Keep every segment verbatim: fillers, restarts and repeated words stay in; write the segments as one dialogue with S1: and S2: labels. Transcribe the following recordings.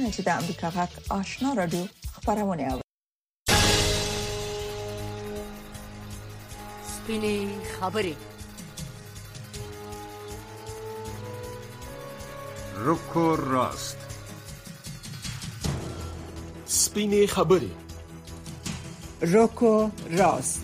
S1: مننه چې د امریکا غږ آشنا رادیو خبرونه اورئ.
S2: سپینې خبرې
S3: روکو راست.
S4: سپینې خبرې
S1: روکو راست.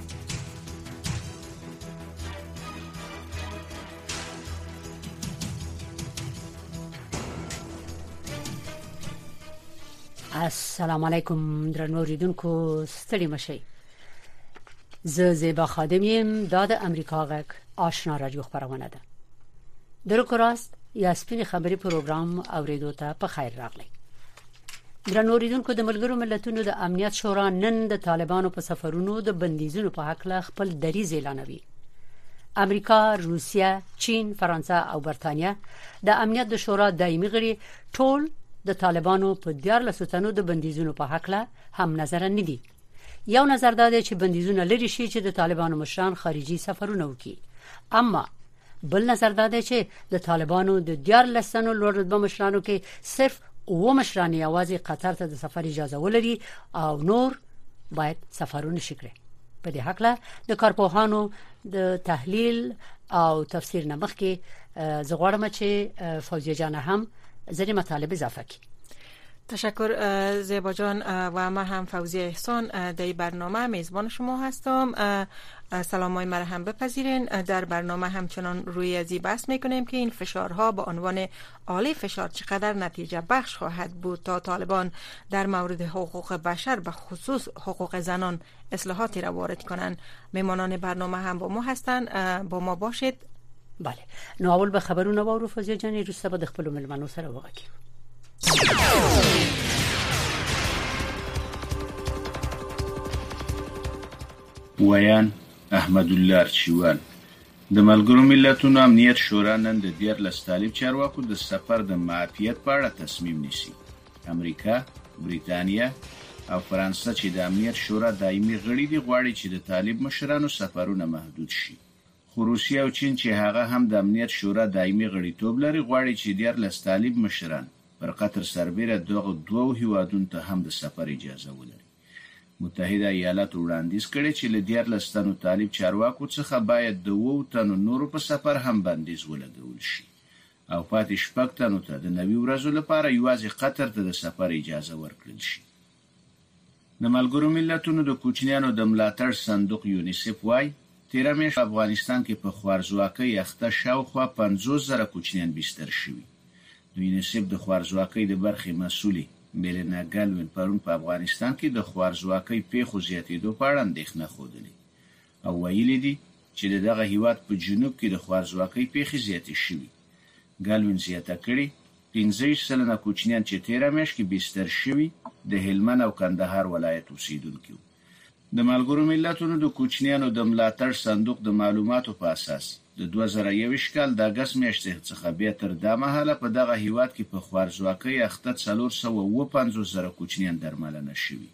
S2: السلام علیکم درنو اوریدونکو، ستړي مشئ. زه زیبا خادم یم، دا د امریکا غږ آشنا رادیو خبرونه ده. د روکو راست یا سپینې خبرې پروګرام اوریدو ته په خیر راغلی. درنو اوریدونکو، د ملګرو ملتونو د امنیت شورا نن د طالبانو په سفرونو د بندیزونو په حق له خپل دریځ اعلانوي. امریکا، روسیه، چین، فرانسه او برتانیه د امنیت د شورا دایمي غړي ټول د طالبانو په دیارلسو تنو د بندیزونو په حق له هم نظر نه دي. یو نظر دا دی چې بندیزونه لري شي چې د طالبانو مشران خارجي سفرونه وکړي، اما بل نظر دا دی چې د طالبانو د دیارلسو تنو لوړ رتبه مشرانو کې صرف و مشران یوازې قطر ته د سفر اجازه ولري او نور باید سفرونه شکړي. په دې حق له د کارپوهانو د تحلیل او تفسیر نه مخکې زه غواړم چې فوزیه جان هم زیر مطالب اضافه کی.
S5: تشکر زیبا جان و من هم فوزیه احسان در این برنامه میزبان شما هستم. سلامای مرا هم بپذیرین. در برنامه همچنان روی ازی بحث میکنیم که این فشارها با عنوان عالی فشار چقدر نتیجه بخش خواهد بود تا طالبان در مورد حقوق بشر به خصوص حقوق زنان اصلاحاتی را وارد کنند. میمانان برنامه هم با ما هستند، با ما باشید.
S2: بله، نو اول به خبرونه وارو فوزیه جان روسته به خپل ملمنو سره وغږیږو.
S6: ویان احمد الله ارچیوال. د ملګرو ملتونو امنیت شورا نن د دیارلس طالب چارواکو د سفر د معافیت په اړه تصمیم نیسي. امریکا، بریتانیا او فرانسه چې د امنیت شورا دایمي غړي دي غواړي چې د طالب مشرانو سفرونه محدود شي. خو روسیه او چین چې هغه هم د امنیت شورا دایمي غړیتوب لري غواړي چې دیارلس طالب مشران پر قطر سربېره دغه دوه هیوادونو ته هم د سفر اجازه ولري. متحده ایالات وړاندیز کړي چې له دیارلس تنو طالب چارواکو څخه باید د اووه تنو نورو په سفر هم بندیز ولګول شي او پاتې شپږ تنو ته د نوي ورځو لپاره یوازې قطر ته د سفر اجازه ورکړل شي. د ملګرو ملتونو د کوچنیانو د ملاتړ صندوق یونیسف وايي تیره میاشت افغانستان کې په خوارزواکۍ اخته شاوخوا پنځوس زره کوچنیان بستر شوي. د یونیسف د خوارزواکۍ د برخې مسؤلې میلینا ګالوین پرون په افغانستان کې د خوارزواکۍ پیښو زیاتېدو په اړه اندېښنه ښودلې او ویلي دي چې دغه هیواد په جنوب کې د خوارزواکۍ پیښې زیاتې شوي. ګالوین زیاته کړي پنځه ویشت سلنه کوچنیان چې تیره میاشت کې بستر شوي د هلمند او کندهار ولایت اوسیدونکي وو. د ملګرو ملتونو د کوچنیانو د ملاتړ صندوق د معلوماتو په اساس د دوه زره یوویشت کال د اګست میاشتې څخه بیا تر دا مهاله په دغه هیواد کې په خوارزواکۍ اخته څلور سوه اووه پنځوس زره کوچنیان درملنه شوي.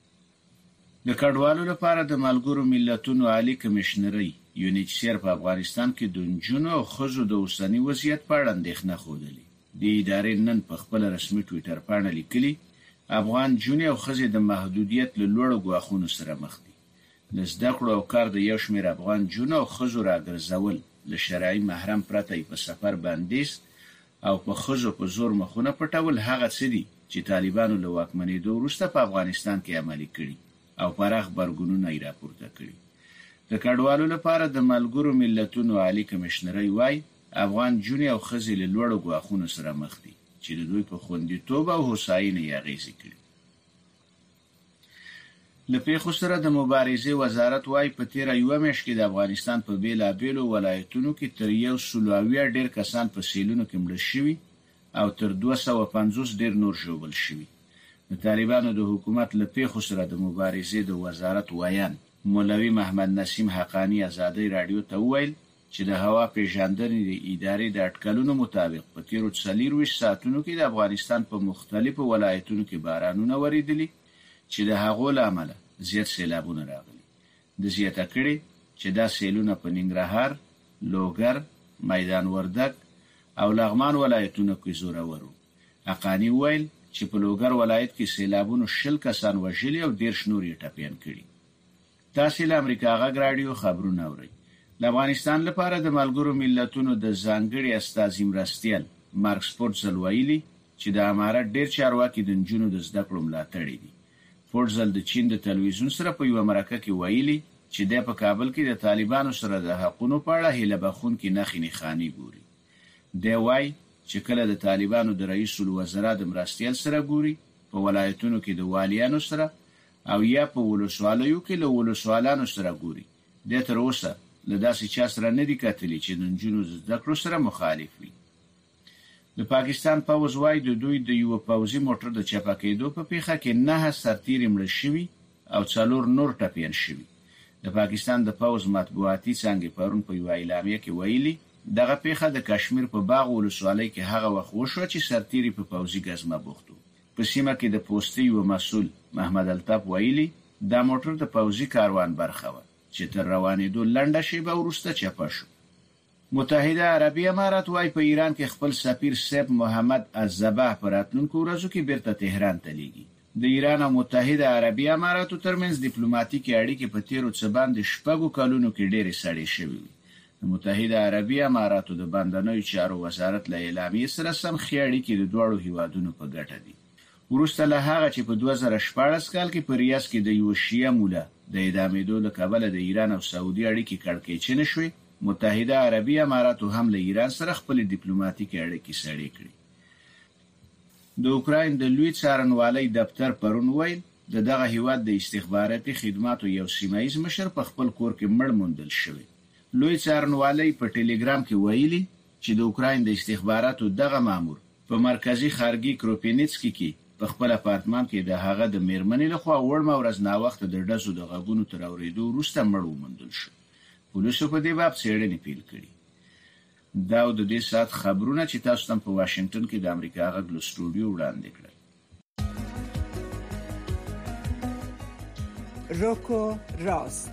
S6: د کډوالو لپاره د ملګرو ملتونو عالی کمشنري یونیسف په افغانستان کې د نجونو او ښځو د اوسني وضعیت په اړه اندېښنه ښودلې. د ادارې نن په خپل رسمي ټویټر باندې لیکلي افغان جونې او ښځې د محدودیت له لوړو ګواښونو سره مخ دي. له زده کړو او کار د یو شمېر افغان جونو او ښځو راګرځول له شرعي محرم پرته په سفر بندیز او په ښځو په زور مخونه پټول هغه څه دي چې طالبانو له واکمنېدو وروسته په افغانستان کې عملي کړي او پراخ برګونونه یې راپورته کړي. د کډوالو لپاره د ملګرو ملتونو عالی کمشنري وايي افغان جونې او ښځې له لوړو ګواښونو سره مخ دي چې د دوی په خوندیتوب او هوساینې یې اغېزې کړي. له پیښو سره د مبارزې وزارت وايي په تیره یوه میاشت کې د افغانستان په بېلابېلو ولایتونو کې تر یو سل اویا ډېر کسان په سیلونو کې مړه شوي او تر دوه سوه پنځوس ډېر نور ژوبل شوي. د طالبانو د حکومت له پیښو سره د مبارزې د وزارت ویان مولوي محمد نسیم حقانی ازادي رادیو ته وویل چې د هوا پیژندنې د ادارې د اټکلونو مطابق په تیرو څلورویشت ساعتونو کې د افغانستان په مختلفو ولایتونو کې بارانونه وریدلي چې د هغو له امله زیات سیلابونه راغلي. د زیاته کړي چې دا سیلونه په ننګرهار، لوګر، میدان وردګ او لغمان ولایتونو کې زورور وو. حقانی ویل چې په لوګر ولایت کې سیلابونو شل کسان وژلي او ډیر شنور یې ټپيان کړي. تاسو له امریکا غږ رادیو خبرونه اورئ. د افغانستان لپاره د ملګرو ملتونو د ځانګړي استازي مرستیال مارک سپورتزل ویلي چې د امارات ډیر چارواکي د جنونو د زده کړو ملاتړي دي. سپورتزل د چین د تلویزیون سره په یو مرکه کې ویلي چې د په کابل کې د طالبانو سره د حقونو په اړه هیله بخون کې نخې نخانی ګوري. دی وایي چې کله د طالبانو د رئیس الوزرا د مرستیال سره ګوري په ولایتونو کې د والیانو سره او یا په ولسوالیو کې له ولسوالانو سره ګوري. د تر اوسه له داسې چا سره نه دي کتلي چې د جنونو د زده کړو سره مخالف وي. د پاکستان پوځ وايي د دوی د یو پوځي موټر د چپا کېدو په پیښه کې نه سرتیري مړ شوي او څلور نور ټپيان شوي. د پاکستان د پوځ مطبوعاتي څنګه پرون په یو اعلامیه کې ویلي دغه پیښه د کشمیر په باغ ولسوالۍ کې هغه وخت وشو چې سرتیري په پوځي ګزمه بوختو. په سیمه کې د پوسټي یو مسؤل محمد الطاف ویلي دا موټر د پوځي کاروان برخه و چې تر روانېدو لنډه شیبه وروسته چپه شو. متحده عربی امارات وايي په ایران کې خپل سفیر سیف محمد الزباح پر راتلونکو ورځو کې بیرته تهران ته لیږي. د ایران او متحده عربی اماراتو ترمنځ ډیپلوماټیکي اړیکې په تیرو څه باندې شپږو کلونو کې ډېرې سړې شوې. د متحده عربی اماراتو د بندنوي چارو وزارت له اعلامیې سره سم خېړی کې د دوړو هیوادونو په ګټه دي. وروسته له هغه چې په دوه زره شپږ کال کې په ریاض کې د یو شیعه مولا د اعدامېدو له کبله د ایران او سعودي اړیکې کړکېچنې شوې، متحده عربی اماراتو هم له ایران سره خپل ډیپلوماټیکي اړیکې سړې کړې. د اوکراین د لوی څارنوالۍ دفتر پرون ویل د دغه هیواد د استخباراتي خدماتو یو سیمایي مشر په خپل کور کې مړ موندل شوی. لوی څارنوالۍ په ټلګرام کې ویلي چې د اوکراین د استخباراتو دغه مامور په مرکزی خارګي کروپینیتسکی کې په خپل اپارتمان کې د هغه د میرمنې لخوا وړمه ورځ نا وخت د ډزو د غږونو تر اورېدو وروسته مړ وموندل شو. پولیسو په دې باب څېړنې پیل کړې. دا د دې سات خبرونه چې تاسو ته په واشنگټن کې د امریکا غږ له سټوډیو وړاندې کړل.
S1: روکو راست،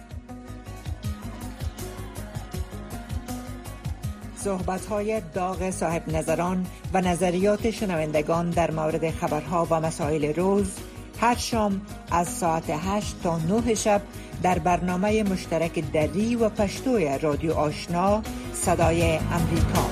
S1: صحبت‌های داغ صاحب نظران و نظریات شنوندگان در مورد خبرها و مسائل روز هر شام از ساعت هشت تا نه شب در برنامه مشترک دری و پشتوی رادیو آشنا صدای امریکا.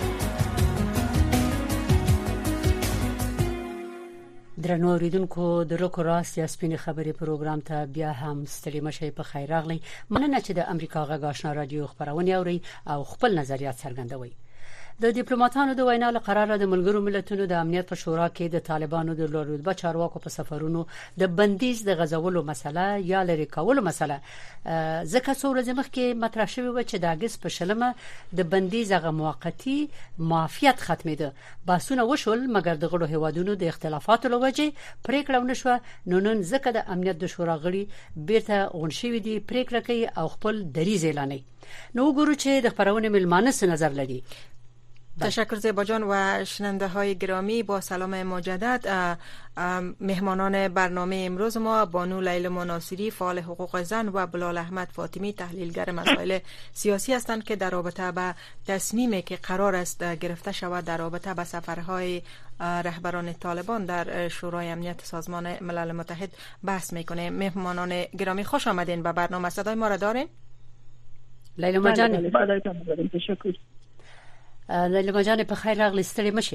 S2: درنو اوریدونکو د روکو راست یا سپینې خبرې پروګرام ته بیا هم ستړي مشئ په خیر راغلی. مننه چې د امریکا غږ آشنا رادیو خبرونه اوري او خپل نظریات څرګندوي. د ډیپلوماټانو د وینا له قراره د ملګرو ملتونو د امنیت په شورا کې د طالبانو د لوړرتبه چارواکو په سفرونو د بندیز د غزولو مسله یا لري کولو مسله ځکه څو ورځې مخکې مطرح شوې و چې د اگست په شلمه د بندیز غو موقتی معافیت ختمېده. باسونه وشول مګر د غړو هوادونو د اختلافاتو لوجه پریکړه ونشوه. نو نن ځکه د امنیت د شورا غړي بیرته غونډې دي پریکړه کوي او خپل دریځ اعلانوي. نو ګورو چې د خبرونه ملمانه څه نظر لري.
S5: تشکر زیبا جان و شنونده های گرامی. با سلام مجدد. مهمانان برنامه امروز ما بانو لیلا ناصری فعال حقوق زن و بلال احمد فاطمی تحلیلگر مسائل سیاسی هستند که در رابطه به تصمیمی که قرار است گرفته شود در رابطه به سفرهای رهبران طالبان در شورای امنیت سازمان ملل متحد بحث میکنه. مهمانان گرامی خوش آمدین به برنامه. صدای ما را دارین؟
S2: لیلا جان
S7: تشکر.
S2: لیلا جان په خیر راغلی. ستړي مشئ.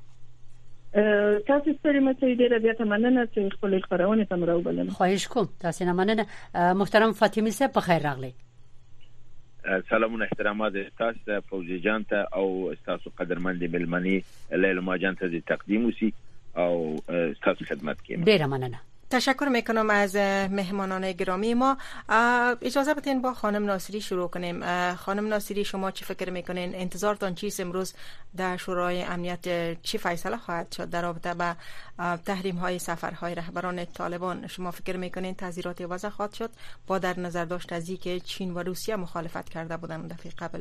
S7: تاسو ستړي مشئ. ډیره زیاته مننه چې خپل خبرونه تم راوبلنه.
S2: خواهش کوم. تاسو نه مننه. محترم فاطمی صاحب په خیر راغلی.
S8: سلامونه احترامات تاسو فوزي جان ته او تاسو قدرمند ملمنی لیلا جان ته تقدیم وسی او تاسو خدمت کوم.
S2: ډیره مننه.
S5: تشکر میکنم از مهمانان گرامی ما. اجازه بدین با خانم ناصری شروع کنیم. خانم ناصری شما چی فکر میکنین؟ انتظارتان چیست امروز در شورای امنیت؟ چی فیصله خواهد شد در رابطه با تحریم های سفرهای رهبران طالبان؟ شما فکر میکنین تعزیرات وضع خواهد شد با در نظر داشت از اینکه چین و روسیه مخالفت کرده بودند دفعه قبل؟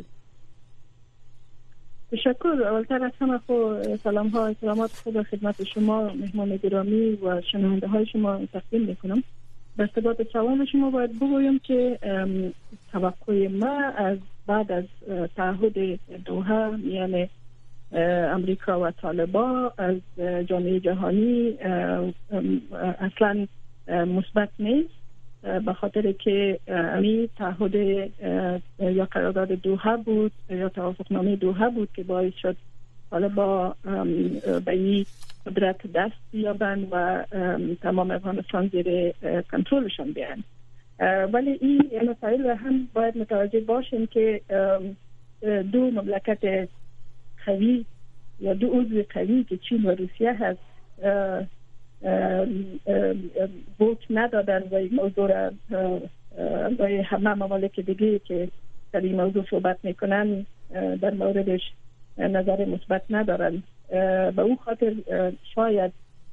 S7: تشکر. اولتر از همه خو سلام ها احترامات خود خدمت شما مهمان گرامی و شنونده های شما تقدیم میکنم. به ارتباط سوال شما باید بگویم که توقع ما از بعد از تعهد دوحه یعنی امریکا و طالبان از جامعه جهانی اصلا مثبت نیست، به خاطر که امی تعهد یا قرارداد دوحه بود یا توافقنامه دوحه بود که باعث شد طالبان به این قدرت دست بیابند و تمام افغانستان زیر کنترلشان بیارند. ولی این مسائل هم باید متوجه باشیم که دو مملکت قوی یا دو عضو قوی که چین و روسیه هست ووت ندادن و این موضوع را با همه ممالک دیگه که در این موضوع صحبت میکنن در موردش نظر مثبت ندارن. به اون خاطر شاید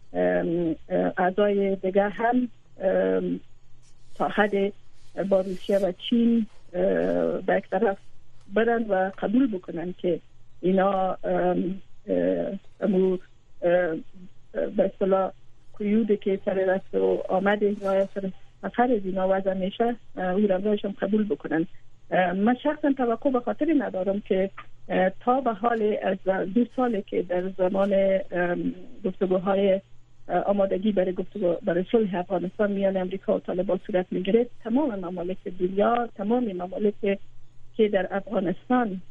S7: اعضای دیگه هم تا حد با روسیه و چین به یک طرف برن و قبول بکنن که اینا امو به اصطلاح قیودی که سر رست و آمد اینا سر سفر از اینا وضع میشه او رمضایشون قبول بکنن. من شخصا توقع به خاطر ندارم که تا به حال از دو ساله که در زمان گفتگوهای آمادگی برای گفتگو برای صلح افغانستان میان امریکا و طالبان صورت میگیره، تمام ممالک دنیا، تمام ممالک که در افغانستان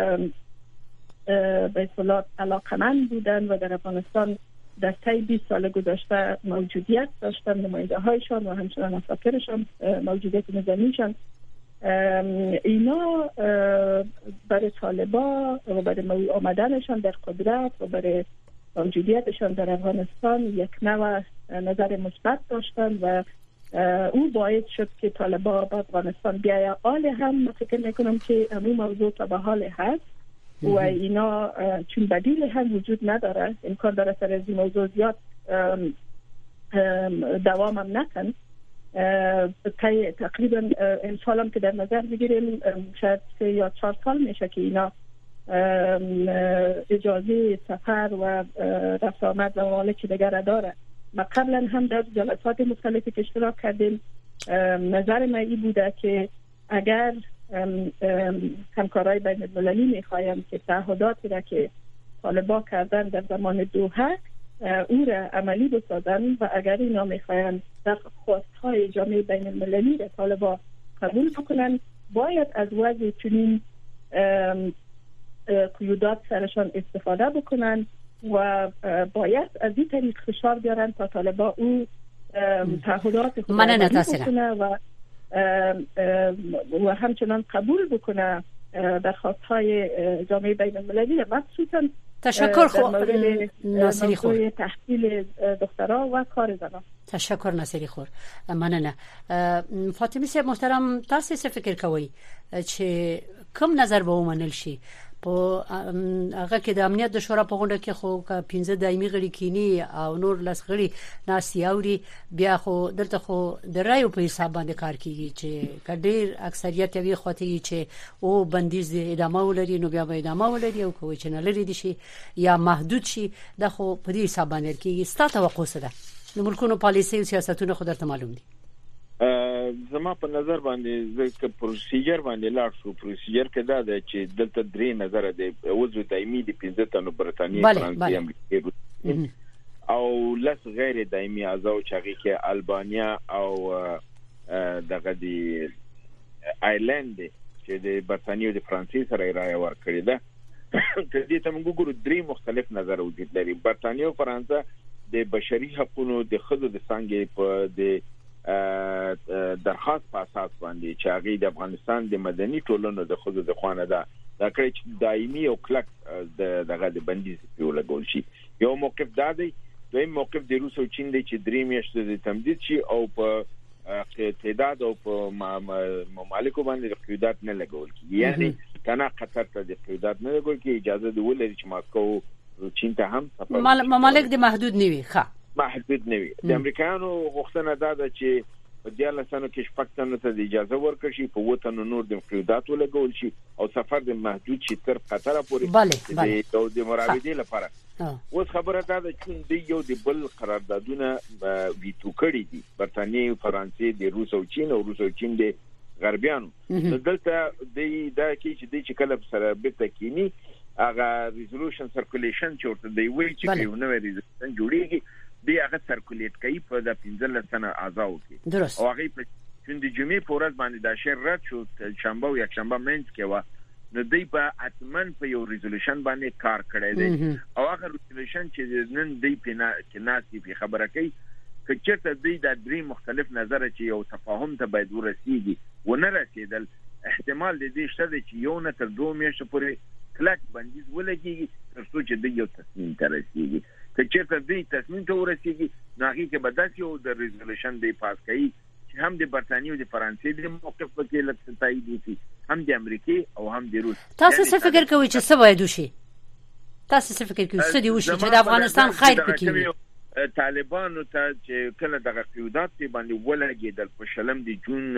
S7: به اصطلاح علاقمند بودن و در افغانستان در طی بیست سال گذشته موجودیت داشتن، نماینده هایشان و همچنان افکارشان موجودیت نظامیشان، اینا برای طالبان و برای آمدنشان در قدرت و برای موجودیتشان در افغانستان یک نوع نظر مثبت داشتن و او باعث شد که طالبان به افغانستان بیاید. حال هم فکر میکنم که همون موضوع تا به حال هست و اینا چون بدیل هم وجود نداره، امکان داره سر از این موضوع زیاد دوام هم نکن. تقریبا امسال هم که در نظر بگیریم شاید سه یا چهار سال میشه که اینا اجازه سفر و رفت آمد و ممالک دیگر را داره. ما قبلا هم در جلسات مختلفی که اشتراک کردیم نظر من این بوده که اگر همکارای بین المللی میخوایم که تعهداتی را که طالبان کردن در زمان دوحه او را عملی بسازن و اگر اینا میخواین خواستهای جامعه بین المللی را طالبان قبول بکنن، باید از وضع چنین قیودات سرشان استفاده بکنن و باید از این طریق فشار بیارن تا طالبان او تعهدات خود را بکنه و و همچنان قبول بکنه درخواست‌های جامعه بین المللی، مخصوصا
S2: تشکر خو ناصری خور
S7: تحصیل دخترها و کار زنان.
S2: تشکر ناصری خور. مننه. فاطمه صاحب محترم، تاسو څه فکر کوئ چې کوم نظر به ومنل شي په هغه کې د امنیت د شورا په غونډه کې خو پنځه دایمي غړي کینی او نور لس غړي ناس یاوري بیا خو دلته خو د رایو په حساب باندې کار کیږي چې کډیر اکثریت یې خواتي چې او بندیز ادامه ولري نو بیا به ادامه ولري او کوی چې نه لري دي شي یا محدود شي د خو په دې حساب باندې کیږي. ستاسو توقع څه ده؟ د ملکونو پالیسي او سیاستونه خو درته معلوم دي.
S8: زما په نظر باندې ځکه پروسیجر باندې لاړ شو، پروسیجر کې دا ده چې دلته درې نظر دی، عضو دایمي د پنځه تنو برتانیې، فرانسې، امریکا او لس غیر دایمي اعضاء چې هغه کې البانیا او دغه دی آیرلند چې د برتانیې او د فرانسې سره رائے ورکړي ده. کله چې موږ ګورو درې مختلف نظر وجود لري. برتانیې او فرانسه د بشري حقوقو د خدو د څنګه په د درخواست په اساس باندې چې هغه د افغانستان د مدني ټولنو د خدو د خوانه ده دا کړی چې دایمي او کلک دغه د بندیز په لګول شي. یو موقف دا دی، دویم موقف د روس او چین دی چې درې میاشتې د تمدید شي او په تعداد او په ممالکو باندې قیودات نه لګول کیږي، یعنی کنه قطر ته د قیودات نه لګول کیږي، اجازه دی ولري چې ماسکو چین ته هم سفر
S2: ممالک د محدود نه وي. ښه
S8: محدود نه وي. د امریکایانو غوښتنه دا ده چې په دیارلس سنو کې شپږ تنو ته اجازه ورکړي شي، په وطن نور د قیودات ولګول شي او سفر د محدود شي تر قطر پورې د د مراودې لپاره. اوس خبره دا ده چې د یو د بل قراردادونه ویتو کړی دي، برتانیې، فرانسې، د روس او چین او روس او چین د غربیانو. دلته د دا کې چې د کله سره به تکینی هغه ریزولوشن سرکولیشن چې ورته دی وی چې یو نوې ریزولوشن جوړیږي دی هغه سرکولیټ کوي په د پنځلس سنه اعضاء کې او هغه په چون د جمعې په ورځ باندې دا شی رد شو شنبه او یک شنبه منځ کې و نو دی په اتمن په یو ریزولوشن باندې کار کړی دی او هغه ریزولوشن چې نن دی په کې ناسي په خبره کوي چې ته دی د درې مختلف نظر چې یو تفاهم ته باید ورسیږي ونه رسیدل احتمال دې شته چې یو نه تر دوه میاشتې پورې کلک بندیز ولګي تر څو چې دی یو تصمیم ته رسیږي چې ته دی تصمیم ته ورسیږي نو هغه کې به داسې یو د ریزولوشن دی پاس کوي هم د برتانیې او د فرانسې د موقف په کې لکه تایید وکړي هم د امریکا او هم د روس.
S2: تاسو څه فکر کوئ چې څه باید وشي؟ تاسو څه فکر کوئ څه دی وشي چې د افغانستان خیر پکې وي؟
S8: طالبانو ته چې کله دغه قیودات باندې ولګېدل په شلم د جون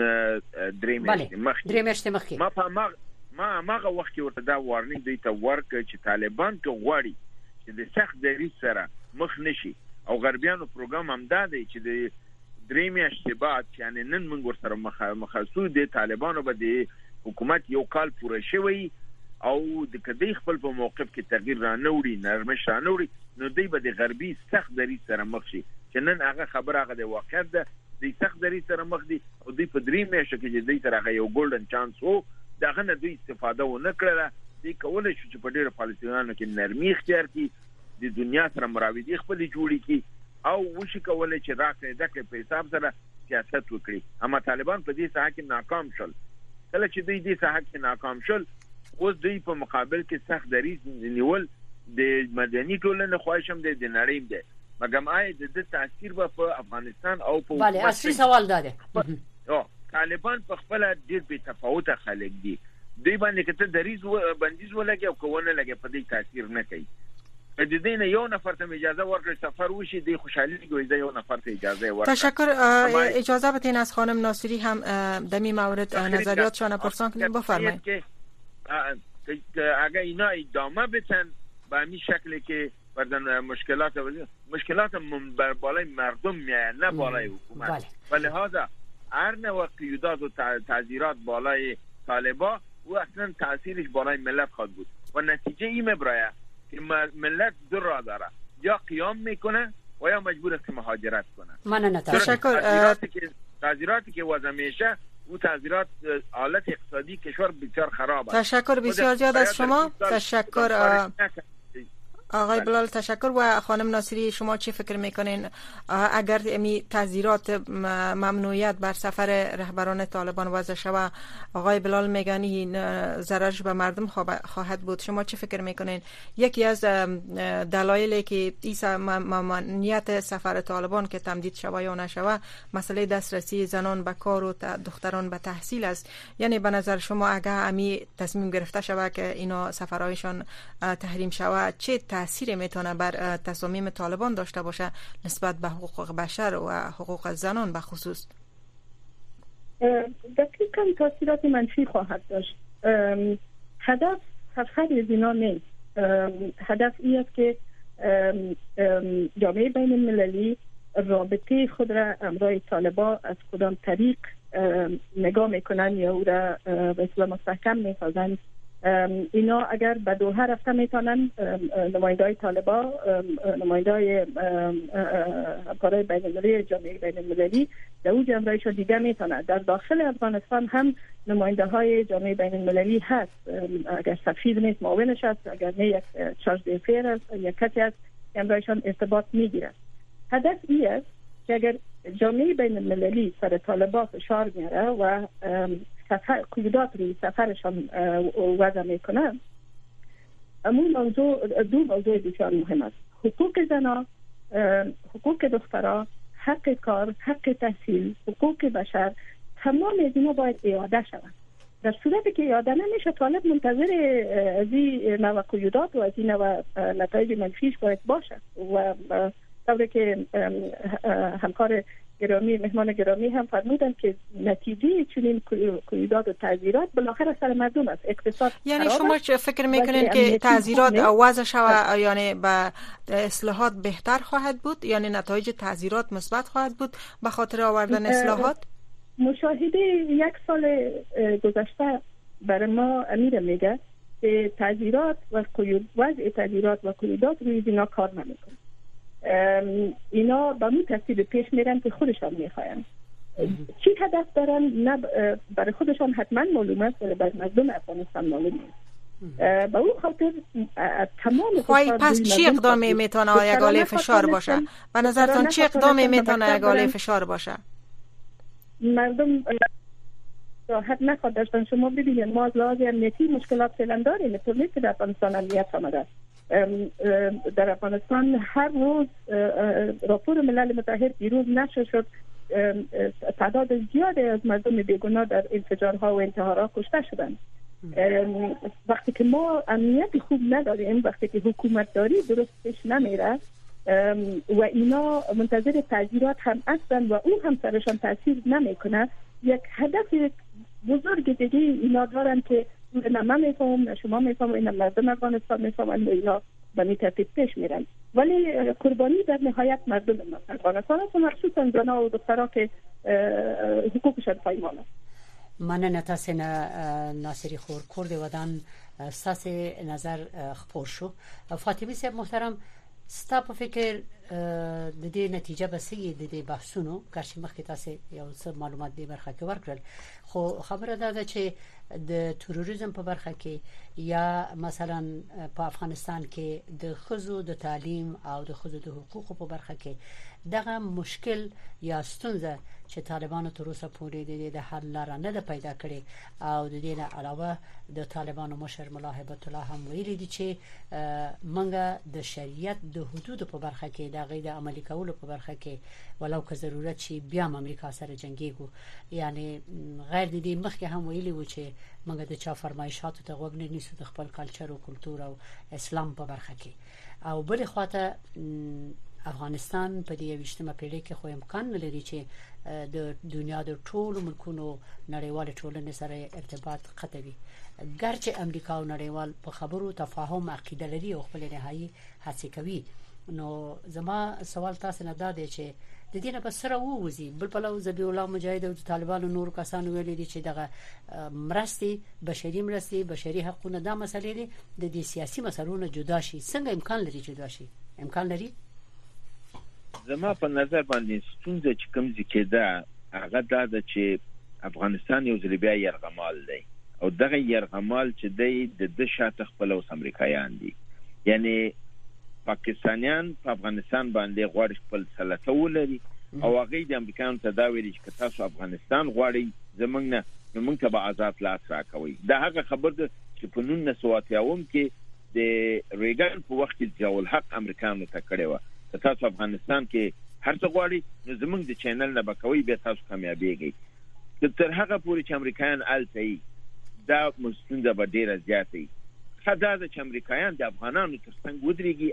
S8: درې میاشتې مخکې
S2: درې میاشتې مخکې
S8: ما په ما ما ماغه وخت کې ورته دا وارنینګ دی ته ورکړ چې طالبان که غواړي چې د سخت دریځ سره مخ نشي او غربیانو پروګرام هم دا دی چې د درې میاشتې بعد یعنی نن موږ ورسره مخالفو د طالبانو به د حکومت یو کال پوره شوی او د کدی خپل په موقف کې تغییر را نوړي نرمش را نوړي نو دی به د غربي سخت دریځ سره مخ شي چې نن هغه خبره هغه د واقعیت ده د سخت دریځ سره مخ دي او دی په درې میاشتې کې د تر هغه یو ګولډن چانس وو دغه نه دوی استفاده ونه کړله دی کولای شو چې په ډیره پالیسیانو کې نرمي اختیار کړي د دنیا سره مراودي خپل جوړي کړي او وشي کولای چې راکړي دغه په حساب سره سیاست وکړي اما طالبان په دې ساحه کې ناکام شول کله چې دوی دې ساحه کې ناکام شول اوس دوی په مقابل کې سخت دریځ نیول د مدني ټولنې خواهشم دی د نړۍ دی مګم آی د تاثیر په افغانستان او په
S2: بله اصلي سوال دا دی
S8: او طالبان په خپل ډېر بې تفاوته خلک دي دوی باندې کته دریځ بندیز ولګي او کوونه لګي په دې تاثیر نه کوي د دې نه یو نفر ته اجازه ورکړي سفر وشي د خوشحالي ګویده یو نفر ته اجازه ورکړي.
S5: تشکر. اجازه بدین از خانم ناصری هم در این مورد نظریاتشان پرسان کنیم. بفرمایید. که
S8: اگه اینا ادامه بدن به این شکلی که بعدن مشکلات مشکلات بر بالای مردم میاد نه بالای حکومت و لهذا هر نوع قیودات و تعذیرات بالای طالبا و اصلا تاثیرش بالای ملت خواهد بود و نتیجه این برای که ملت دو راه داره یا قیام میکنه و یا مجبور است که مهاجرت کنه.
S2: من
S5: تشکر.
S8: تعذیراتی که وضع میشه و تعذیرات حالت اقتصادی کشور بسیار خراب است.
S5: تشکر بسیار زیاد از شما. تشکر آقای بلال. تشکر. و خانم ناصری شما چی فکر میکنین اگر امی تعذیرات ممنوعیت بر سفر رهبران طالبان وضع شود؟ آقای بلال میگن این ضررش به مردم خواهد بود. شما چی فکر میکنین؟ یکی از دلایلی که این ممنوعیت سفر طالبان که تمدید شود یا نشود مسئله دسترسی زنان به کار و دختران به تحصیل است. یعنی به نظر شما اگر امی تصمیم گرفته شود که اینا سفرهایشان تحریم شود چه تأثیر میتونه بر تصامیم طالبان داشته باشه نسبت به حقوق بشر و حقوق زنان به خصوص؟
S7: دقیقاً تأثیرات منفی خواهد داشت. هدف سفر اینا نیست. هدف این است که جامعه بین المللی رابطه خود را امرای طالبان از کدام طریق نگاه میکنن یا او را به اصطلاح مستحکم میسازن. اینا اگر به دوحه رفته میتونن نماینده های طالبان نماینده های همکارای بین المللی جامعه بین المللی در او جمعایشون دیگه میتونن. در داخل افغانستان هم نماینده های جامعه بین المللی هست. اگر سفیر نیست معاونش هست، اگر نه یک چارج دیفیر هست، یک کسی هست که امرایشان ارتباط میگیرن. هدف این است که اگر جامعه بین المللی سر طالبان فشار میاره و سفر قیودات روی سفرشان وضع میکنن، امون موضوع دو موضوع بسیار مهم است: حقوق زنان، حقوق دختران، حق کار، حق تحصیل، حقوق بشر، تمام از اینا باید اعاده شود. در صورتی که اعاده نمیشه طالب منتظر از این نوع قیودات و از این نوع نتایج منفیش باید باشه و طوری که همکار گرامی مهمان گرامی هم فرمودن که نتیجه چنین قیودات و تعذیرات بالاخره سر مردم است. اقتصاد
S5: یعنی شما فکر میکنین که تعذیرات وضع شود یعنی به اصلاحات بهتر خواهد بود، یعنی نتایج تعذیرات مثبت خواهد بود به خاطر آوردن اصلاحات؟
S7: مشاهده یک سال گذشته برای ما امیر میگه که تعذیرات و قیود وضع تعذیرات و قیودات روی اینا کار نمیکنه. اینا به مو ترتیب پیش میرن که خودشان میخواین. چی هدف دارن؟ نه برای خودشان حتما معلوم است ولی برای مردم افغانستان معلوم نیست. به اون خاطر تمام
S5: خواهی پس چی اقدامی میتونه یک آله فشار باشه؟ به نظرتان چی اقدامی میتونه یک آله فشار باشه؟
S7: مردم راحت نخواد داشتن. شما ببینید ما از لحاظ امنیتی مشکلات فعلا داریم. تو نیست که در افغانستان امنیت آمده. در افغانستان هر روز راپور ملل متحد دیروز نشر شد تعداد زیادی از مردم بیگناه در انفجارها و انتحارها کشته شدند. وقتی که ما امنیت خوب نداریم، وقتی که حکومت داری درست پیش نمیره و اینا منتظر تعذیرات هم هستند و اون هم سرشان تاثیر نمیکنه، یک هدف بزرگ دیگه اینا دارن که نه من میفهمم نه شما میفهمم، اینا مردم افغانستان میفهمن و اینا به این ترتیب پیش میرن. ولی قربانی در نهایت مردم افغانستان است، مخصوصا زنها و دخترها که حقوقشان پایمال است.
S2: مننه تاسو ناصری خور کرد ودان ساس نظر خپور شو. فاطمه صاحب محترم، ستا په فکر د دې نتیجه به سي د دې بحثونو کارشي مخکې تاسو یو څه معلومات به برخه کې ورکړل، خو خبره ده چې د تروریزم په برخه کې یا مثلا په افغانستان کې د خزو د تعلیم او د خزو د حقوقو په برخه کې دغه مشکل یا ستونزه چې طالبانو تر اوسه پورې د حل لاره نه ده پیدا کړې او د دې نه علاوه د طالبانو مشر ملا هیبت الله هم ویلي دي چې منګه د شریعت د حدود په برخه کې د غیر عملی کولو په برخه کې ولو که ضرورت شي بیا امریکا سره جنگيږي. یعنی غیر د دې مخکې هم ویلي و چې منګه د چا فرمایشاتو ته غوږ نه نیسو د خپل کلچر او کلچر او اسلام په برخه کې. او بل خواته افغانستان په دې ویشتمه پیړۍ کې خو امکان لري چې د دنیا د ټولو ملکونو نړیوال ټولنې سره ارتباط قطعي، ګرچې امریکا او نړیوال په خبرو تفاهم عقیده لري او خپل نهایی هڅه کوي. نو زما سوال تاسو نه دا دی چې د دې نه په سره ووزي بل پلو ذبیح الله مجاهد او طالبانو نور کسانو ویلي دي چې دغه مرستي بشري مرستي بشري حقوقونه دا مسلې دي د دې سیاسي مسلونو جدا شي. څنګه امکان لري جدا شي؟ امکان لري؟
S8: زما په نظر باندې ستونزه چې کوم ځکه ده هغه دا ده چې افغانستان یو ځل بیا یرغمال دی او دغه یرغمال چې دی د د شاته خپل اوس امریکایان دي. یعنی پاکستانیان په افغانستان باندې غواړي خپل سلطه ولري او هغه د امریکایانو ته دا ویلي چې تاسو افغانستان غواړي زمونږ نه موږ ته به آزاد لاس راکوي. دا هغه خبر ده چې په نولس سوه اتیا کې د ریګن په وخت کې ضیاء الحق امریکایانو ته کړی و چې تاسو افغانستان کې هر څه غواړي نو زمونږ د چینل نه بکوي به تاسو کامیابیږئ. تر هغه پورې چې امریکایان الته دا مستنده به ډیره زیاتې خدا د امریکایان د افغانانو ترڅنګ ودرېږي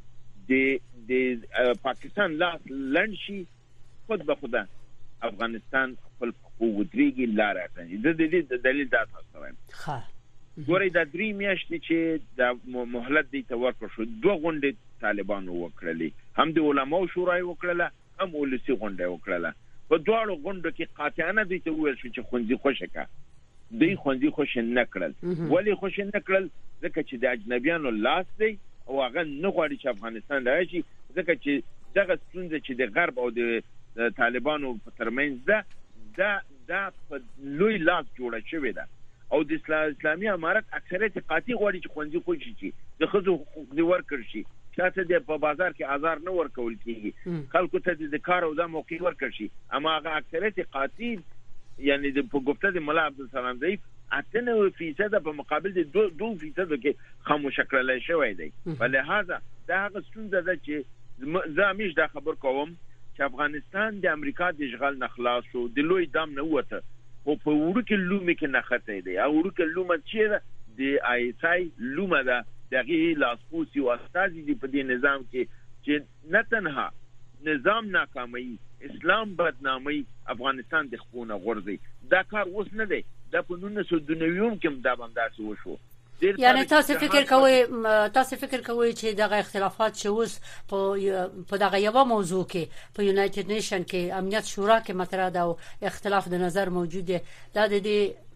S8: د د پاکستان لاس لنشي خود به خدا افغانستان خپل ودرېږي لاره کوي. د دې دلیل دا تاسو وایم. ها ګورئ دا درې میاشتې چې د مهلت دی ته ورکړ شو دوه غونډې طالبانو وکړلې، هم د علماو شورای وکړله هم ولسی غونډه وکړله. په دواړو غونډو کې قاطعانه دی ته ویل شو چې خوندي خوشی کا دی خوندي خوش نه کړل. ولی خوش نه کړل ځکه چې د اجنبیانو لاس دی او هغه نه غواړي چې افغانستان راشي، ځکه چې دغه ستونزه چې د غرب او د طالبانو په ترمنځ ده دا دا په لوی لاس جوړه شوې ده او د اسلامي امارت اکثریت قاطع غواړي چې خوندي خوشي شي، د خزو حقوق دی ورکړ شي، چاته د په بازار کې آزار نه ورکول کیږي، خلکو ته د کار او د موقع ورکړ شي. اما هغه اکثریت قاطع یعنی د په گفته د مولا عبدالسلام ضعیف اتنه فیصد په مقابل د دو دو فیصد کې خاموش کړل شوی دی. ولهدا دا هغه څنګه ده چې زه همیش دا خبر کوم چې افغانستان د امریکا د اشغال نه خلاص شو، د لوی دام نه وته او په وړو کې لومې کې نه خته دی. او وړو کې لومه چې ده د آی اس آی لومه ده دغه لاسپوسی او استازي دی په دې نظام کې چې نه تنها نظام ناکامي اسلام بدنامي افغانستان د خپونه غورځي. دا کار اوس نه دی، دا په نولس سوه دوه نوي کې دا باندې وشو.
S2: یعنی تاسو فکر کوئ تاسو فکر کوئ چې دغه اختلافات چې اوس په په دغه یو موضوع کې په یونایټډ نیشن کې امنیت شورا کې مطرح ده او اختلاف د نظر موجود دی، دا د دې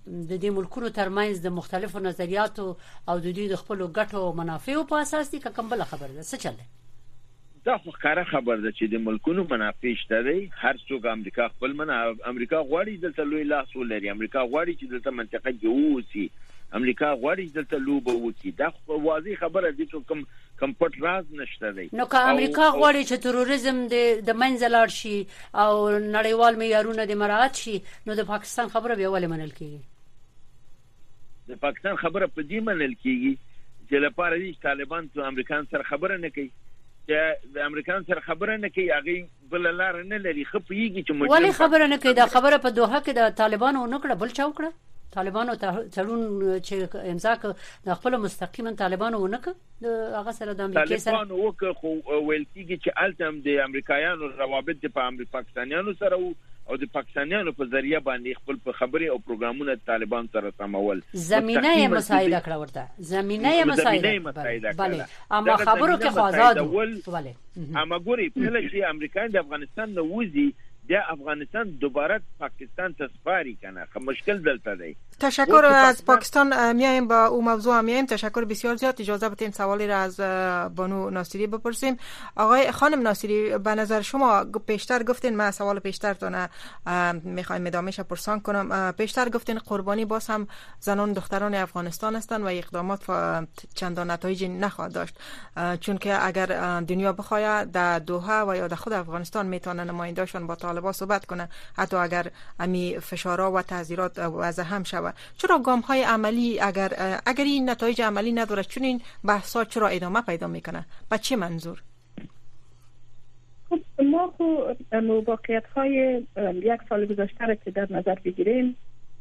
S2: د دې ملکونو ترمنځ د مختلفو نظریاتو او د دوی د خپل ګټو او منافعو په اساس دي که کوم بل خبر ده څه چل
S8: دا خو ښکاره خبر ده چې د ملکونو منافع شته دی. هر څوک امریکا خپل من امریکا غواړي دلته لوی لاس ولري، امریکا غواړي چې دلته منطقه کې اوسي، امریکا غواړي دلته لوبه وکړي. دا خو واضح خبره دي چې کوم کوم پټ راز نشته دی.
S2: نو که امریکا غواړي چې تروریزم د د منځ لاړ شي او نړیوال معیارونه د مراعات شي، نو د پاکستان خبره به ولې منل کیږي؟
S8: د پاکستان خبره په دې منل کیږي چې لپاره دې طالبان ته امریکان سره خبره نه کوي، چې د امریکان سره خبره نه کوي، هغه بل لار نه لري. خپيږي چې
S2: ولې خبره نه کوي؟ دا خبره په دوحه کې د طالبانو نه کړه، بل چا وکړه؟ طالبانو تړون چې امضا ک د خپل مستقیما طالبانو ونه ک د هغه سره د امریکا سره
S8: طالبانو وک خو ویل کیږي چې التم د امریکایانو روابط په امریکا پاکستانیانو سره او د پاکستانیانو په ذریعہ باندې خپل په خبري او پروګرامونه طالبان سره سمول
S2: زمينه یې مساعده کړه ورته زمينه یې مساعده بله اما خبرو کې خو آزاد بله
S8: اما ګوري کله چې امریکایان د افغانستان نه وځي بیا افغانستان دوباره پاکستان ته سپاری کنه خب مشکل دلته دی.
S5: تشکر از پاکستان میایم با او موضوع میایم. تشکر بسیار زیاد. اجازه بدین سوالی را از بانو ناصری بپرسیم. آقای خانم ناصری به نظر شما پیشتر گفتین، من سوال پیشترتون میخوایم ادامهش پرسان کنم، پیشتر گفتین قربانی باز هم زنان دختران افغانستان هستند و اقدامات چندان نتایجی نخواهد داشت، چون که اگر دنیا بخواهد در دوحه و یا در خود افغانستان میتونه نمایندهشون با طالبان صحبت کنه، حتی اگر امی فشارها و تعذیرات وضع هم شود. چرا گام های عملی اگر اگر این نتایج عملی نداره، چون این بحثا چرا ادامه پیدا میکنه؟ با چه منظور؟
S7: خب ما خو موقعیت های یک سال گذشته را که در نظر بگیریم،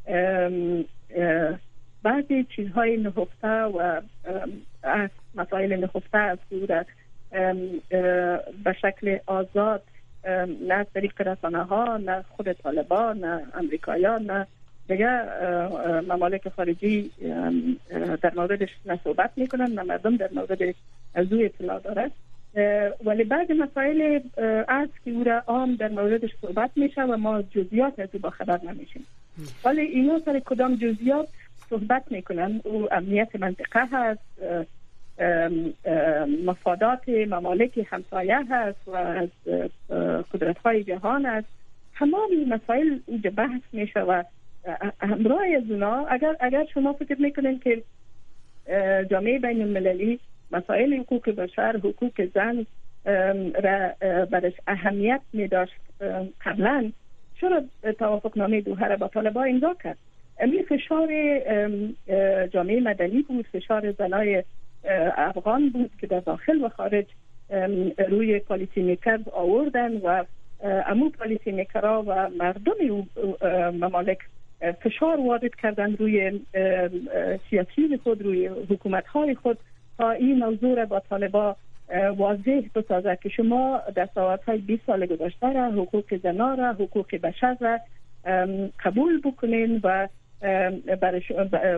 S7: بعضی چیزهای نهفته و از مسائل نهفته از صورت به شکل آزاد نه طریق رسانه ها، نه خود طالبان، نه امریکایان، نه دیگه ممالک خارجی در موردش نه صحبت میکنن، نه مردم در مورد از او اطلاع داره. ولی بعضی مسائل از که او را عام در موردش صحبت میشه و ما جزئیات از او با خبر نمیشیم. ولی اینا سر کدام جزئیات صحبت میکنن؟ او امنیت منطقه هست، مفادات ممالک همسایه هست و از قدرت های جهان است. تمام مسائل اینجا بحث میشه و همراه از اونا اگر اگر شما فکر میکنین که جامعه بین المللی مسائل حقوق بشر، حقوق زن را برش اهمیت میداشت قبلا، چرا توافق نامه دوحه را با طالبان امضا کرد؟ این فشار جامعه مدنی بود، فشار زنای افغان بود که در داخل و خارج روی پالیسی میکر آوردن و امو پالیسی میکرها و مردم ممالک فشار وارد کردن روی سیاسیون خود، روی حکومت‌های خود تا این موضوع را با طالبان واضح بسازد که شما دستاوردهای بیست سال گذشته را، حقوق زنان را، حقوق بشر را قبول بکنین و برش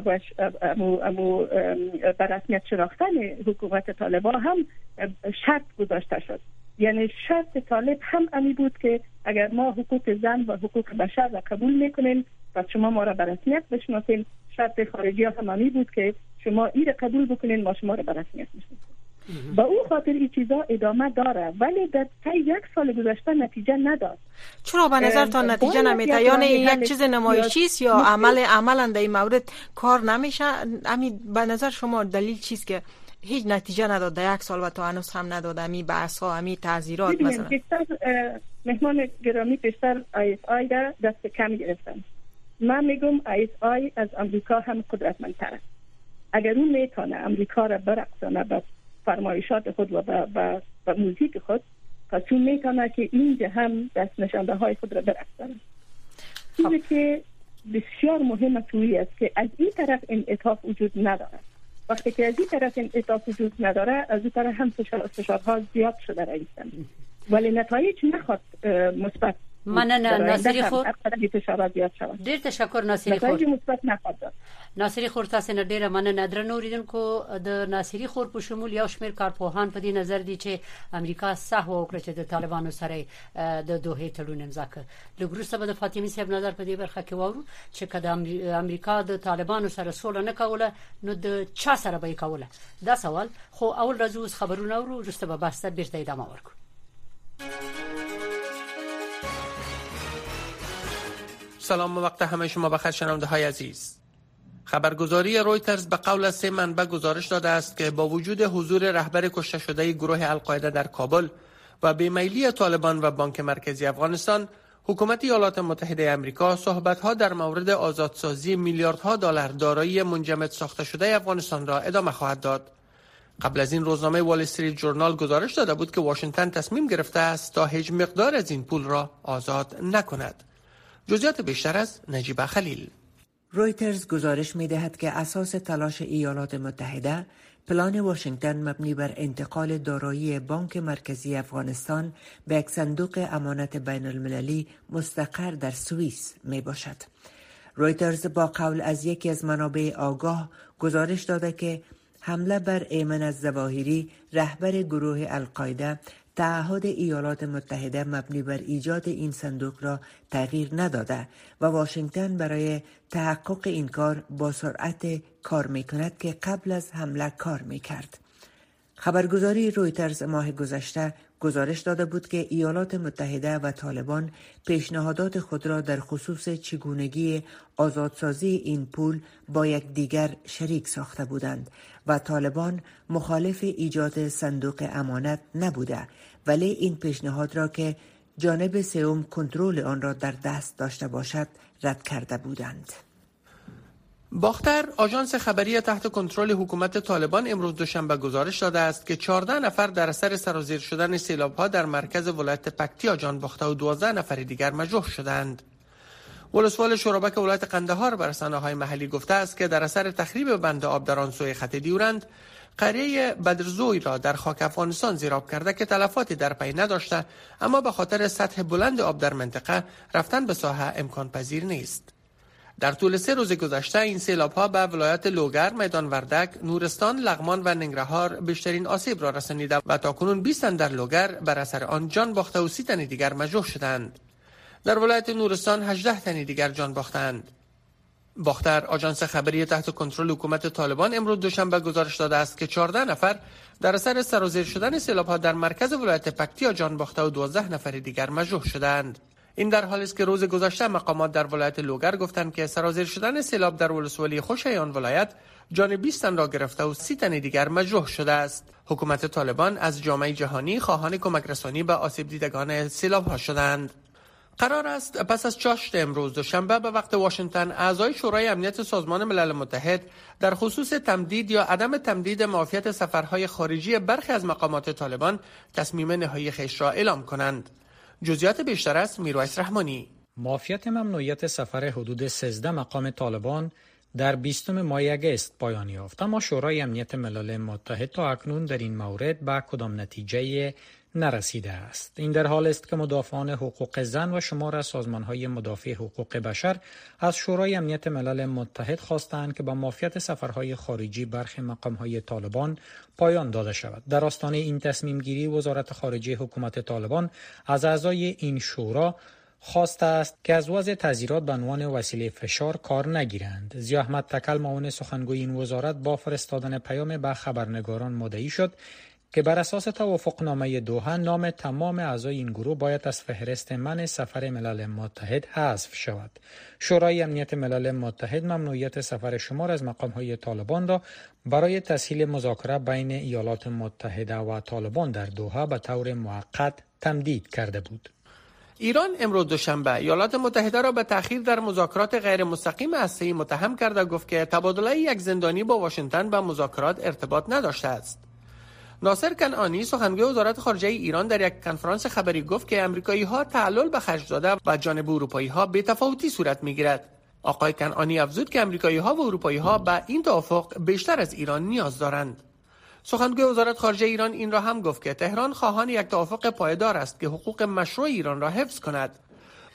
S7: امو امو بر رسمیت شناختن حکومت طالبان هم شرط گذاشته شد. یعنی شرط طالب هم امی بود که اگر ما حقوق زن و حقوق بشر را قبول میکنیم پس شما ما را بر رسمیت بشناسین. شرط خارجی هم امی بود که شما این را قبول بکنین، ما شما را بر رسمیت بشناسیم. با اون خاطر این چیزا ادامه داره، ولی در طی یک سال گذشته نتیجه نداد.
S5: چرا به نظرتان نتیجه نمیده؟ یعنی یک چیز نمایشی است یا عمل عملا در این مورد کار نمیشه؟ همین به نظر شما دلیل چیست که هیچ نتیجه نداد در یک سال و تا هنوز هم نداد؟ همین بحث ها، همین تعذیرات مثلا.
S7: بیشتر مهمان گرامی بیشتر آی اس آی را دست کم گرفتن. من میگم آی اس آی از امریکا هم قدرتمندتر است. اگر اون میتونه امریکا را برقصانه به فرمایشات خود و با, با, با موزیک خود، پس اون میتونه که اینجا هم دست نشانده های خود را برقصانه. چیزی که بسیار مهم تویی است که از این طرف انعطاف وجود نداره. وقتی که از این طرف انعطاف وجود نداره، از این طرف هم فشار فشارها زیاد شده رئیسن، ولی نتایج نخواد مثبت.
S2: من ناصری خور
S7: فشار زیاد شود.
S2: ډیر تشکر ناصری خور.
S7: نتایج مثبت نخواد.
S2: ناصری خور تاسو نه ډیره مننه درنوریدونکو د ناصری خور په شمول یو شمېر کارپوهان په دې نظر دي چې امریکا سهو وکړه چې د طالبانو سره د دوه تړون امضا کړ. لګروسته به د فاطمی صاحب نظر په دې برخه کې وورو چې کله امریکا د طالبانو سره سوله نه کوله نو د چا سره به کوله. دا سوال خو اول راځو خبرونه ورو وروسته به بحث ته بیرته ادامه ورکړو.
S9: سلام و وقت همه شما بخیر شنونده های عزیز. خبرگزاری رویترز به قول سه منبع گزارش داده است که با وجود حضور رهبر کشته شده گروه القاعده در کابل و بیمیلی طالبان و بانک مرکزی افغانستان، حکومت ایالات متحده آمریکا صحبت‌ها در مورد آزادسازی میلیاردها دلار دارایی منجمد ساخته شده افغانستان را ادامه خواهد داد. قبل از این روزنامه وال استریت جورنال گزارش داده بود که واشنگتن تصمیم گرفته است تا هیچ مقدار از این پول را آزاد نکند. جزئیات بیشتر از نجیبه خلیل.
S1: رویترز گزارش می دهد که اساس تلاش ایالات متحده پلان واشنگتن مبنی بر انتقال دارایی بانک مرکزی افغانستان به یک صندوق امانت بین المللی مستقر در سوئیس می باشد. رویترز با قول از یکی از منابع آگاه گزارش داده که حمله بر ایمن الظواهری رهبر گروه القاعده تعهد ایالات متحده مبنی بر ایجاد این صندوق را تغییر نداده و واشنگتن برای تحقق این کار با سرعت کار می کند که قبل از حمله کار می کرد. خبرگزاری رویترز ماه گذشته گزارش داده بود که ایالات متحده و طالبان پیشنهادات خود را در خصوص چگونگی آزادسازی این پول با یک دیگر شریک ساخته بودند و طالبان مخالف ایجاد صندوق امانت نبوده، ولی این پیشنهاد را که جانب سوم کنترل آن را در دست داشته باشد رد کرده بودند.
S9: باختر، آژانس خبری تحت کنترل حکومت طالبان، امروز دوشنبه گزارش داده است که چهارده نفر در اثر سرازیر شدن سیلاب‌ها در مرکز ولایت پکتیا جان باخته و دوازده نفر دیگر مجروح شدند. ولسوال شورابک ولایت قندهار بر رسانه‌های محلی گفته است که در اثر تخریب بند آب در آن سوی خط دیورند، قریه بدرزوی را در خاک افغانستان زیراب کرده که تلفاتی در پی نداشته، اما به خاطر سطح بلند آب در منطقه رفتن به ساحه امکان پذیر نیست. در طول سه روز گذشته این سیلاب‌ها به ولایت لوگر، میدان وردک، نورستان، لغمان و ننگرهار بیشترین آسیب را رسانیده و تاکنون بیست تن در لوگر بر اثر آن جان باخته و سی تن دیگر مجروح شدند. در ولایت نورستان هجده تن دیگر جان باختند. باختر، آژانس خبری تحت کنترل حکومت طالبان، امروز دوشنبه گزارش داده است که چهارده نفر در اثر سرازیر شدن سیلاب‌ها در مرکز ولایت پکتیا جان باخته و دوازده نفر دیگر مجروح شدند. این در حالی است که روز گذشته مقامات در ولایت لوگر گفتند که سرازیر شدن سیلاب در ولسوالی خوشایان ولایت جان بیست تن را گرفته و سی تن دیگر مجروح شده است. حکومت طالبان از جامعه جهانی خواهان کمک رسانی به آسیب دیدگان سیلاب‌ها شدند. قرار است پس از چاشت امروز دوشنبه به وقت واشنگتن اعضای شورای امنیت سازمان ملل متحد در خصوص تمدید یا عدم تمدید معافیت سفرهای خارجی برخی از مقامات طالبان تصمیم نهایی خویش را اعلام کنند. جزئیات بیشتر از میرویس رحمانی.
S10: معافیت ممنوعیت سفر حدود سیزده مقام طالبان در بیستم ماه اگست پایان یافت، اما شورای امنیت ملل متحد تا اکنون در این مورد به کدام نتیجه نرسیده است. این در حال است که مدافعان حقوق زن و شمار از سازمان‌های مدافع حقوق بشر از شورای امنیت ملل متحد خواستند که با معافیت سفرهای خارجی برخی مقام‌های طالبان پایان داده شود. در آستانه این تصمیم گیری وزارت خارجه حکومت طالبان از اعضای این شورا خواسته است که از وضع تعزیرات به عنوان وسیله فشار کار نگیرند. ضیا احمد تکل، معاون سخنگوی این وزارت، با فرستادن پیام به خبرنگاران مدعی شد که بر اساس توافقنامه دوحه نام تمام اعضای این گروه باید از فهرست منع سفر ملل متحد حذف شود. شورای امنیت ملل متحد ممنوعیت سفر شمار از مقام‌های طالبان را برای تسهیل مذاکره بین ایالات متحده و طالبان در دوحه به طور موقت تمدید کرده بود.
S9: ایران امروز دوشنبه ایالات متحده را به تأخیر در مذاکرات غیر مستقیم هسته‌ای متهم کرده، گفت که تبادله یک زندانی با واشنگتن به مذاکرات ارتباط نداشته است. ناصر کنعانی، سخنگوی وزارت خارجه ایران، در یک کنفرانس خبری گفت که آمریکایی‌ها تعلل به خرج داده و جانب اروپایی‌ها بی‌تفاوتی صورت می‌گیرد. آقای کنعانی افزود که آمریکایی‌ها و اروپایی‌ها به این توافق بیشتر از ایران نیاز دارند. سخنگوی وزارت خارجه ایران این را هم گفت که تهران خواهان یک توافق پایدار است که حقوق مشروع ایران را حفظ کند.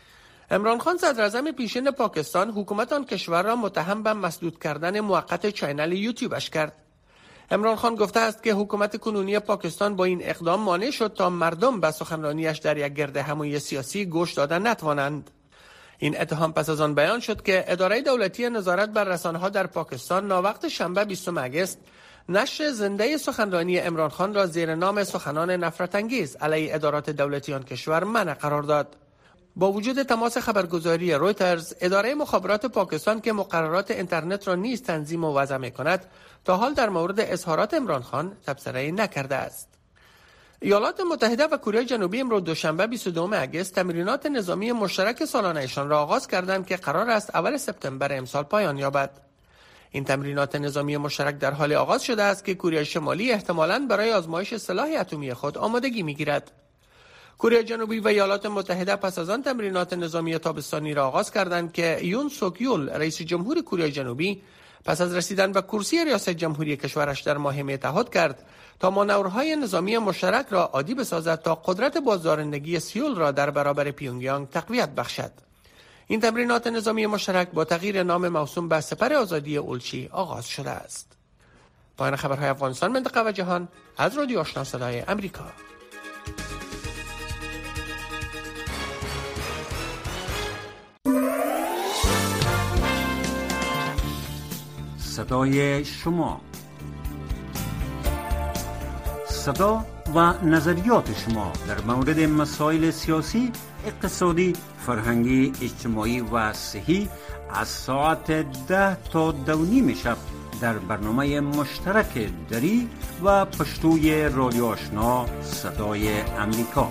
S9: عمران خان صدر اعظم پیشین پاکستان حکومت آن کشور را متهم به مسدود کردن موقت چینل یوتیوبش کرد. عمران خان گفته است که حکومت کنونی پاکستان با این اقدام مانع شد تا مردم به سخنرانیش در یک گرد همایی سیاسی گوش دادن نتوانند. این اتهام پس از آن بیان شد که اداره دولتی نظارت بر رسانه‌ها در پاکستان ناوقت شنبه بیستم اگست نشر زنده سخنرانی عمران خان را زیر نام سخنان نفرت انگیز علیه ادارات دولتی آن کشور منع قرار داد. با وجود تماس خبرگزاری رویترز، اداره مخابرات پاکستان که مقررات اینترنت را نیز تنظیم و وضع می‌کند، تا حال در مورد اظهارات عمران خان تبصره‌ای نکرده است. ایالات متحده و کره جنوبی امروز دوشنبه بیست و دوم اگست تمرینات نظامی مشترک سالانه‌شان را آغاز کردند که قرار است اول سپتامبر امسال پایان یابد. این تمرینات نظامی مشترک در حال آغاز شده است که کره شمالی احتمالاً برای آزمایش سلاح اتمی خود آمادگی می‌گیرد. کره جنوبی و ایالات متحده پس از آن تمرینات نظامی تابستانی را آغاز کردند که یون سوک یول رئیس جمهور کره جنوبی پس از رسیدن به کرسی ریاست جمهوری کشورش در ماه مه تعهد کرد تا مانورهای نظامی مشترک را عادی بسازد تا قدرت بازدارندگی سیول را در برابر پیونگیانگ تقویت بخشد. این تمرینات نظامی مشترک با تغییر نام موسوم به سپر آزادی اولچی آغاز شده است. پایان خبرهای افغانستان، منطقه و جهان از رادیو آشنا صدای امریکا.
S3: صدای شما، صدا و نظریات شما در مورد مسائل سیاسی، اقتصادی، فرهنگی، اجتماعی و صحی از ساعت ده تا دو نیم شب در برنامه مشترک دری و پشتوی رادیو آشنا صدای امریکا.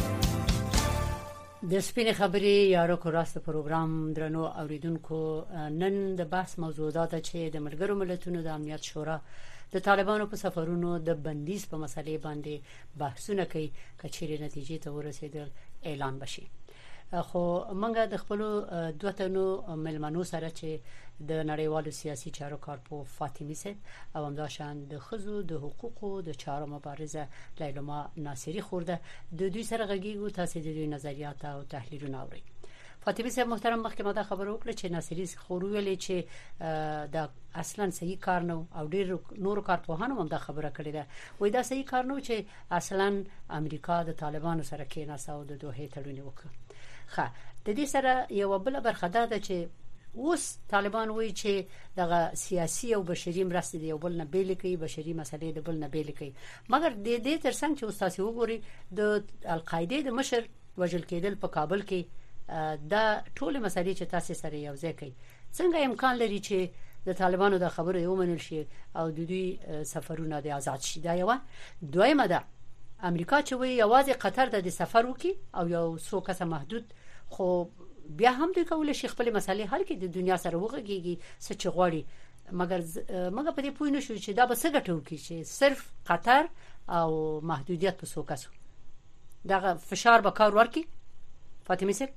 S2: د سپین خبري یارو کو راست پروګرام درنو اوریدونکو، نن د بحث موضوعات چې د ملګرو ملتونو د امنیت شورا د طالبانو په سفرونو د بندیز په مسلې باندې بحثونه کوي، کچېرې نتیجې ته ورسېدل اعلان بشي. خو منګه د خپل دوه تنو ملمنو سره چې د نړیوالو سیاسي چارو کارپو فاطمی صاحب او همداشان د خزو د حقوقو د چارو مبارزه لیلما ناصری خورده د دوی سره غږیږو، تاسو د دوی نظریات او تحلیلونه اورئ. فاطمی صاحب محترم، مخکې ما دا خبر وکړه چې ناصری خورو ویلې چې دا اصلا صحیح کار نه او ډیر نور کارپوهانو هم دا خبره کړې ده، وای دا صحیح کار نه چې اصلا امریکا د طالبانو سره کېناسته او د دوه تړون وکړه. خا د دې سره یو بل برخه ده چې اوس طالبان وایي چې دغه سیاسي او بشري مرستې دی یو بل نه بیل کوي، بشري مسلې د بل نه بیل کوي، مګر د دې ترڅنګ چې استاد وګوري د القاعده د مشر وجل کېدل په کابل کې دا ټول مسلې چې تاسو سره یو ځای کوي، څنګه امکان لري چې د طالبانو د خبرو یو منل شي او د دوی سفرونه د آزاد شي؟ دا یو دویمه ده. امریکا چې وایي یوازې قطر د سفر وکي او یو څو کسه محدود، خو بیا هم دوی کولای شي خپل مسلې حل کړي، د دنیا سره وغږیږي څه چې غواړي، مګر مګر په دې پوه نه شو چې دا به څه ګټه وکړي چې صرف قطر او محدودیت په څو کسو دغه فشار به کار ورکړي. فاطمه صاحب،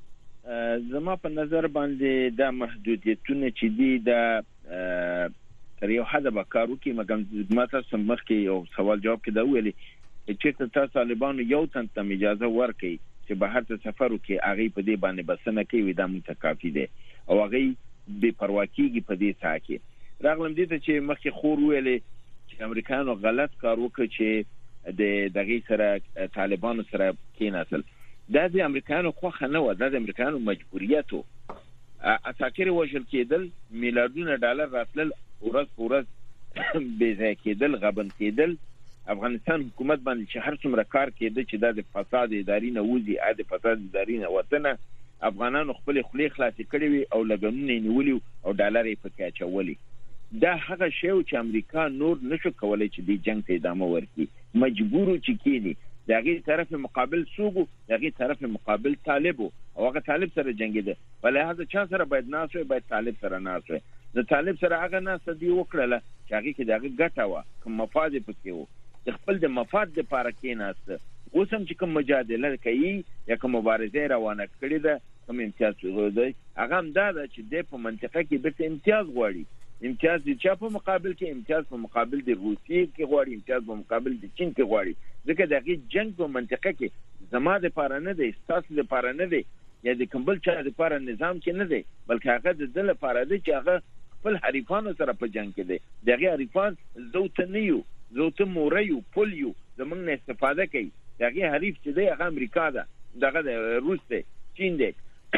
S8: زما په نظر باندې دا محدودیتونه چې دي دا تر یو حد به کار وکړي، مګر ما تاسو مخکې یو سوال جواب کې دا ویلي چې تاسو طالبانو یو تن ته اجازه ورکړي چې بهر ته سفر وکړي، هغه په دې باندې بسنه کوي، دا مونږ کافي دی او هغه بے پروا کیږي په دې ځای کې. راغلم دې ته چې مخکې خور ویلې چې امریکایانو غلط کار وکړ چې د دغه سره طالبانو سره کېناسل. دا د امریکایانو خوخه نه و، دا د امریکایانو مجبوریت و. اساکر وژل کېدل، میلیارډونه ډالر راتلل، ورځ په ورځ بې ځای کېدل، غبن کېدل. افغانستان حکومت باندې چې هر څومره کار کېده چې دا د فساد اداري نه وځي، ا د فساد اداري نه وطن افغانانو خپل خلی خلاصې کړې وي او لګنونه نیولي او ډالر یې پکې اچولي. دا هغه شی چې امریکا نور نشو کولای چې د جنگ ته ادامه ورکړي، مجبور چې کینی دغه طرف مقابل سوګو، دغه طرف مقابل طالبو او هغه طالب سره جنگیده، ولهدا چا سره باید ناسوي، باید طالب سره ناسوي. د طالب سره هغه ناس دی وکړه چې هغه کې دغه ګټه و، کوم مفاد پکې و، د خپل د مفاد لپاره کېناسته. اوس هم چې کوم مجادله کوي یا کوم مبارزه روانه کړې ده، کوم امتیاز غوړي، هغه هم دا چې د په منطقه کې به امتیاز غواړي. امتیاز د چا په مقابل کې؟ امتیاز په مقابل د روسیې کې غواړي، امتیاز په مقابل د چین کې غواړي. ځکه دغه جنگ په منطقه کې زما د لپاره نه دی، تاسو د لپاره نه دی، یا د کمبل چا د لپاره نظام کې نه دی، بلکې هغه د دل لپاره دی چې هغه خپل حریفانو سره په جنگ کې دی. دغه حریفان زوته نه یو، زوته موریو پولیو زمونږ نه استفاده کوي. دغه حریف چې دی هغه امریکا ده، دغه د روس دی، چین دی.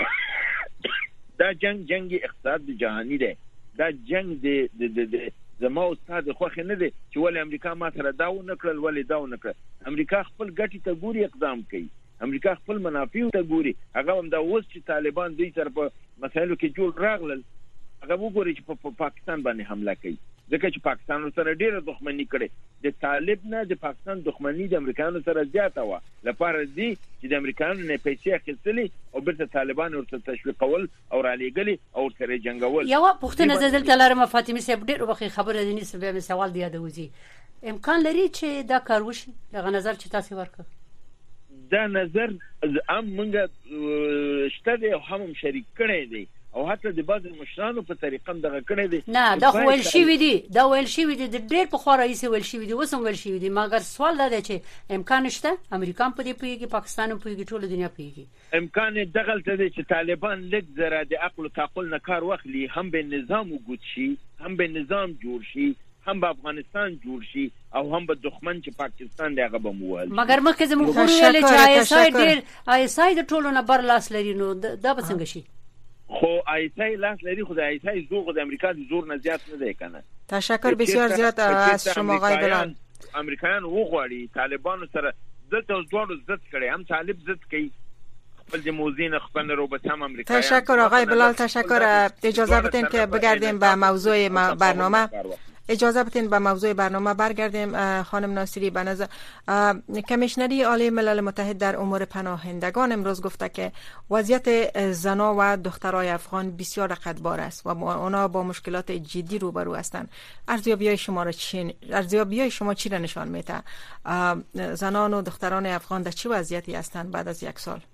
S8: دا جنگ جنگ اقتصاد جهانی دی. دا جنگ د د د زما استاد خوخه نه دی چې ولې امریکا ما سره داو نکړل ولې داو نکړل. امریکا خپل ګټي ته ګوري اقدام کوي، امریکا خپل منافع ته ګوري. هغه هم دا اوس چې طالبان دوی سره په مسایلو کې جوړ راغلل، هغه وګوري چې په پاکستان باندې حمله کوي، ځکه چې پاکستان سره ډیره دښمنی کړي. د طالب نه د پاکستان دښمنی د امریکایانو سره زیاته و، لپاره دي چې د امریکایانو نه پیسې اخیستلې او بیرته طالبان ورته تشویقول او را لېګلې او سره جنگول.
S2: یو پښتنه زلزلې لرم فاطمه صاحب ډیر وخت خبره دي نسبه به سوال دی یادوځي، امکان لري چې دا کار وشي؟ دغه نظر چې تاسو ورکړه
S8: دا نظر ام منګه شته دی او هم شریک کړي دي او حتی د بعض مشرانو په طریقه هم دغه کړي دي.
S2: نه دا خو ویل شي دي، دا ویل شي دي د ډېر په خو رئیس ویل شي دي، وسم ویل شي دي، مګر سوال دا دی چې امکان شته امریکا په دې پیږي، پاکستان په دې ټول دنیا پیږي.
S8: امکان دغه ته دی چې طالبان لږ زره د عقل او تعقل نه کار واخلي، هم به نظام وګد شي، هم به نظام جوړ شي، هم به افغانستان جوړ شي او هم به دښمن چې پاکستان دی هغه به موال.
S2: مګر مخکې زموږ ویل چې آی اس آی ډېر آی اس آی د ټولو نه بر لاس لري، نو دا به څنګه شي؟
S8: خو آی اس آی لاس لري، خو د آی اس آی زور د امریکا د زور نه زیات نه دی کنه.
S5: تشکر بسیار زیات از شما آقای بلال.
S8: امریکایان وغواړي طالبانو سره دلته دوړو ضد کړي، هم طالب ضد کوي خپل د موزین خپل روبوت هم امریکایان.
S5: تشکر آقای بلال، تشکر. اجازه بدین که بگردیم به موضوع برنامه. اجازه بدین به موضوع برنامه برگردیم. خانم ناصری، به نظر کمیشنری عالی ملل متحد در امور پناهندگان امروز گفته که وضعیت زنا و دخترای افغان بسیار رقتبار است و اونا با مشکلات جدی روبرو هستند. ارزیابی‌های شما را چی ارزیابی‌های شما چی را نشان میده؟ زنان و دختران افغان در چه وضعیتی هستند بعد از یک سال؟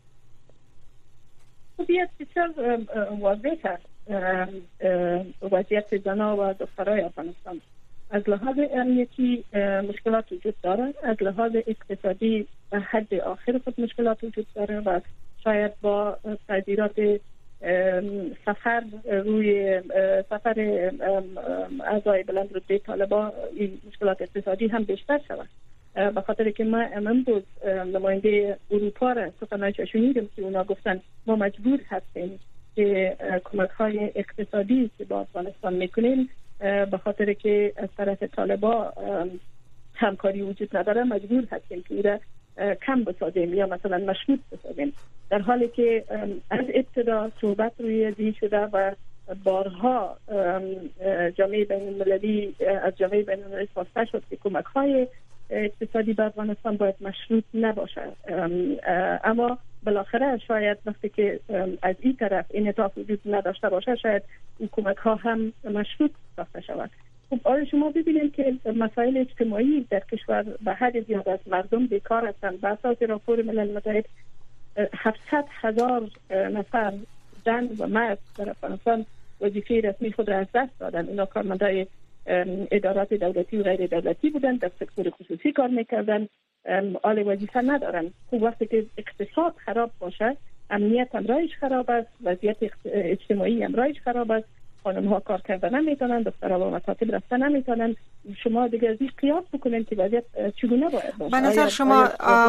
S7: وضعیت بسیار واضح است. وضعیت زنان و دخترای افغانستان از لحاظ امنیتی مشکلات وجود داره، از لحاظ اقتصادی به حد آخر خود مشکلات وجود داره و شاید با تغییرات سفر روی سفر اعضای بلند رتبه طالبان این مشکلات اقتصادی هم بیشتر شود. به خاطر که ما امروز نماینده اروپا را سخنانش شنیدیم که اونا گفتن ما مجبور هستیم که کمک های اقتصادی که با افغانستان میکنیم به خاطر که از طرف طالبا همکاری وجود نداره مجبور هستیم که او را کم بسازیم یا مثلا مشروط بسازیم، در حالی که از ابتدا صحبت روی دی شده و بارها جامعه بین المللی از جامعه بین المللی خواسته شد که کمک های اقتصادی به افغانستان باید مشروط نباشد. اما بالاخره شاید وقتی که از این طرف انعطاف وجود نداشته باشه شاید این کمک ها هم مشروط ساخته شود. خب آیا شما ببینید که مسائل اجتماعی در کشور به حد زیاد از مردم بیکار هستند. به اساس راپور ملل متحد هفتصد هزار نفر زن و مرد در افغانستان وظیفه رسمی خود را از دست دادن. اینا کارمندای ادارات دولتی و غیر دولتی بودن، در سکتور خصوصی کار میکردن، آل وظیفه ندارن. خب وقتی که اقتصاد خراب باشه، امنیت هم رایش خراب است، وضعیت اجتماعی هم رایش خراب است، خانم ها کار کردن نمیتونن، دخترها با مکاتب رفتن نمیتونن. شما دیگه از این قیاس بکنید که وضعیت چگونه باید باشه.
S5: به نظر شما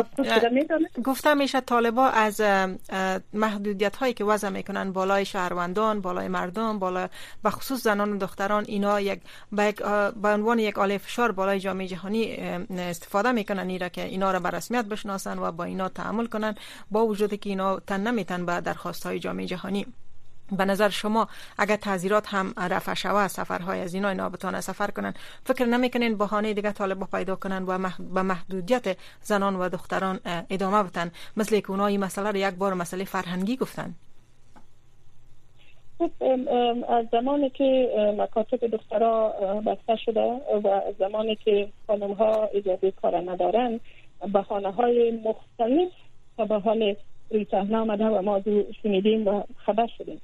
S5: گفته میشه طالبا از محدودیت هایی که وضع میکنن بالای شهروندان، بالای مردم، بالا به خصوص زنان و دختران، اینا یک به عنوان یک آله فشار بالای جامعه جهانی استفاده میکنن اینا که اینا را به رسمیت بشناسن و با اینا تعامل کنن، با وجودی که اینا تن نمیتن به درخواست های جامعه جهانی. به نظر شما اگر تعزیرات هم رفع شود، سفرهای از اینا اینا بتونه سفر کنن، فکر نمیکنین بهانه دیگه طالبا پیدا کنن و به محدودیت زنان و دختران ادامه بدن، مثل که اونها این مسئله رو یک بار مسئله فرهنگی گفتن؟
S7: از زمانی که مکاتب دخترها بسته شده و از زمانی که خانم ها اجازه کار ندارن، بهانه های مختلف تا به حال روی صحنه آمده و ما شنیدیم و خبر شدیم.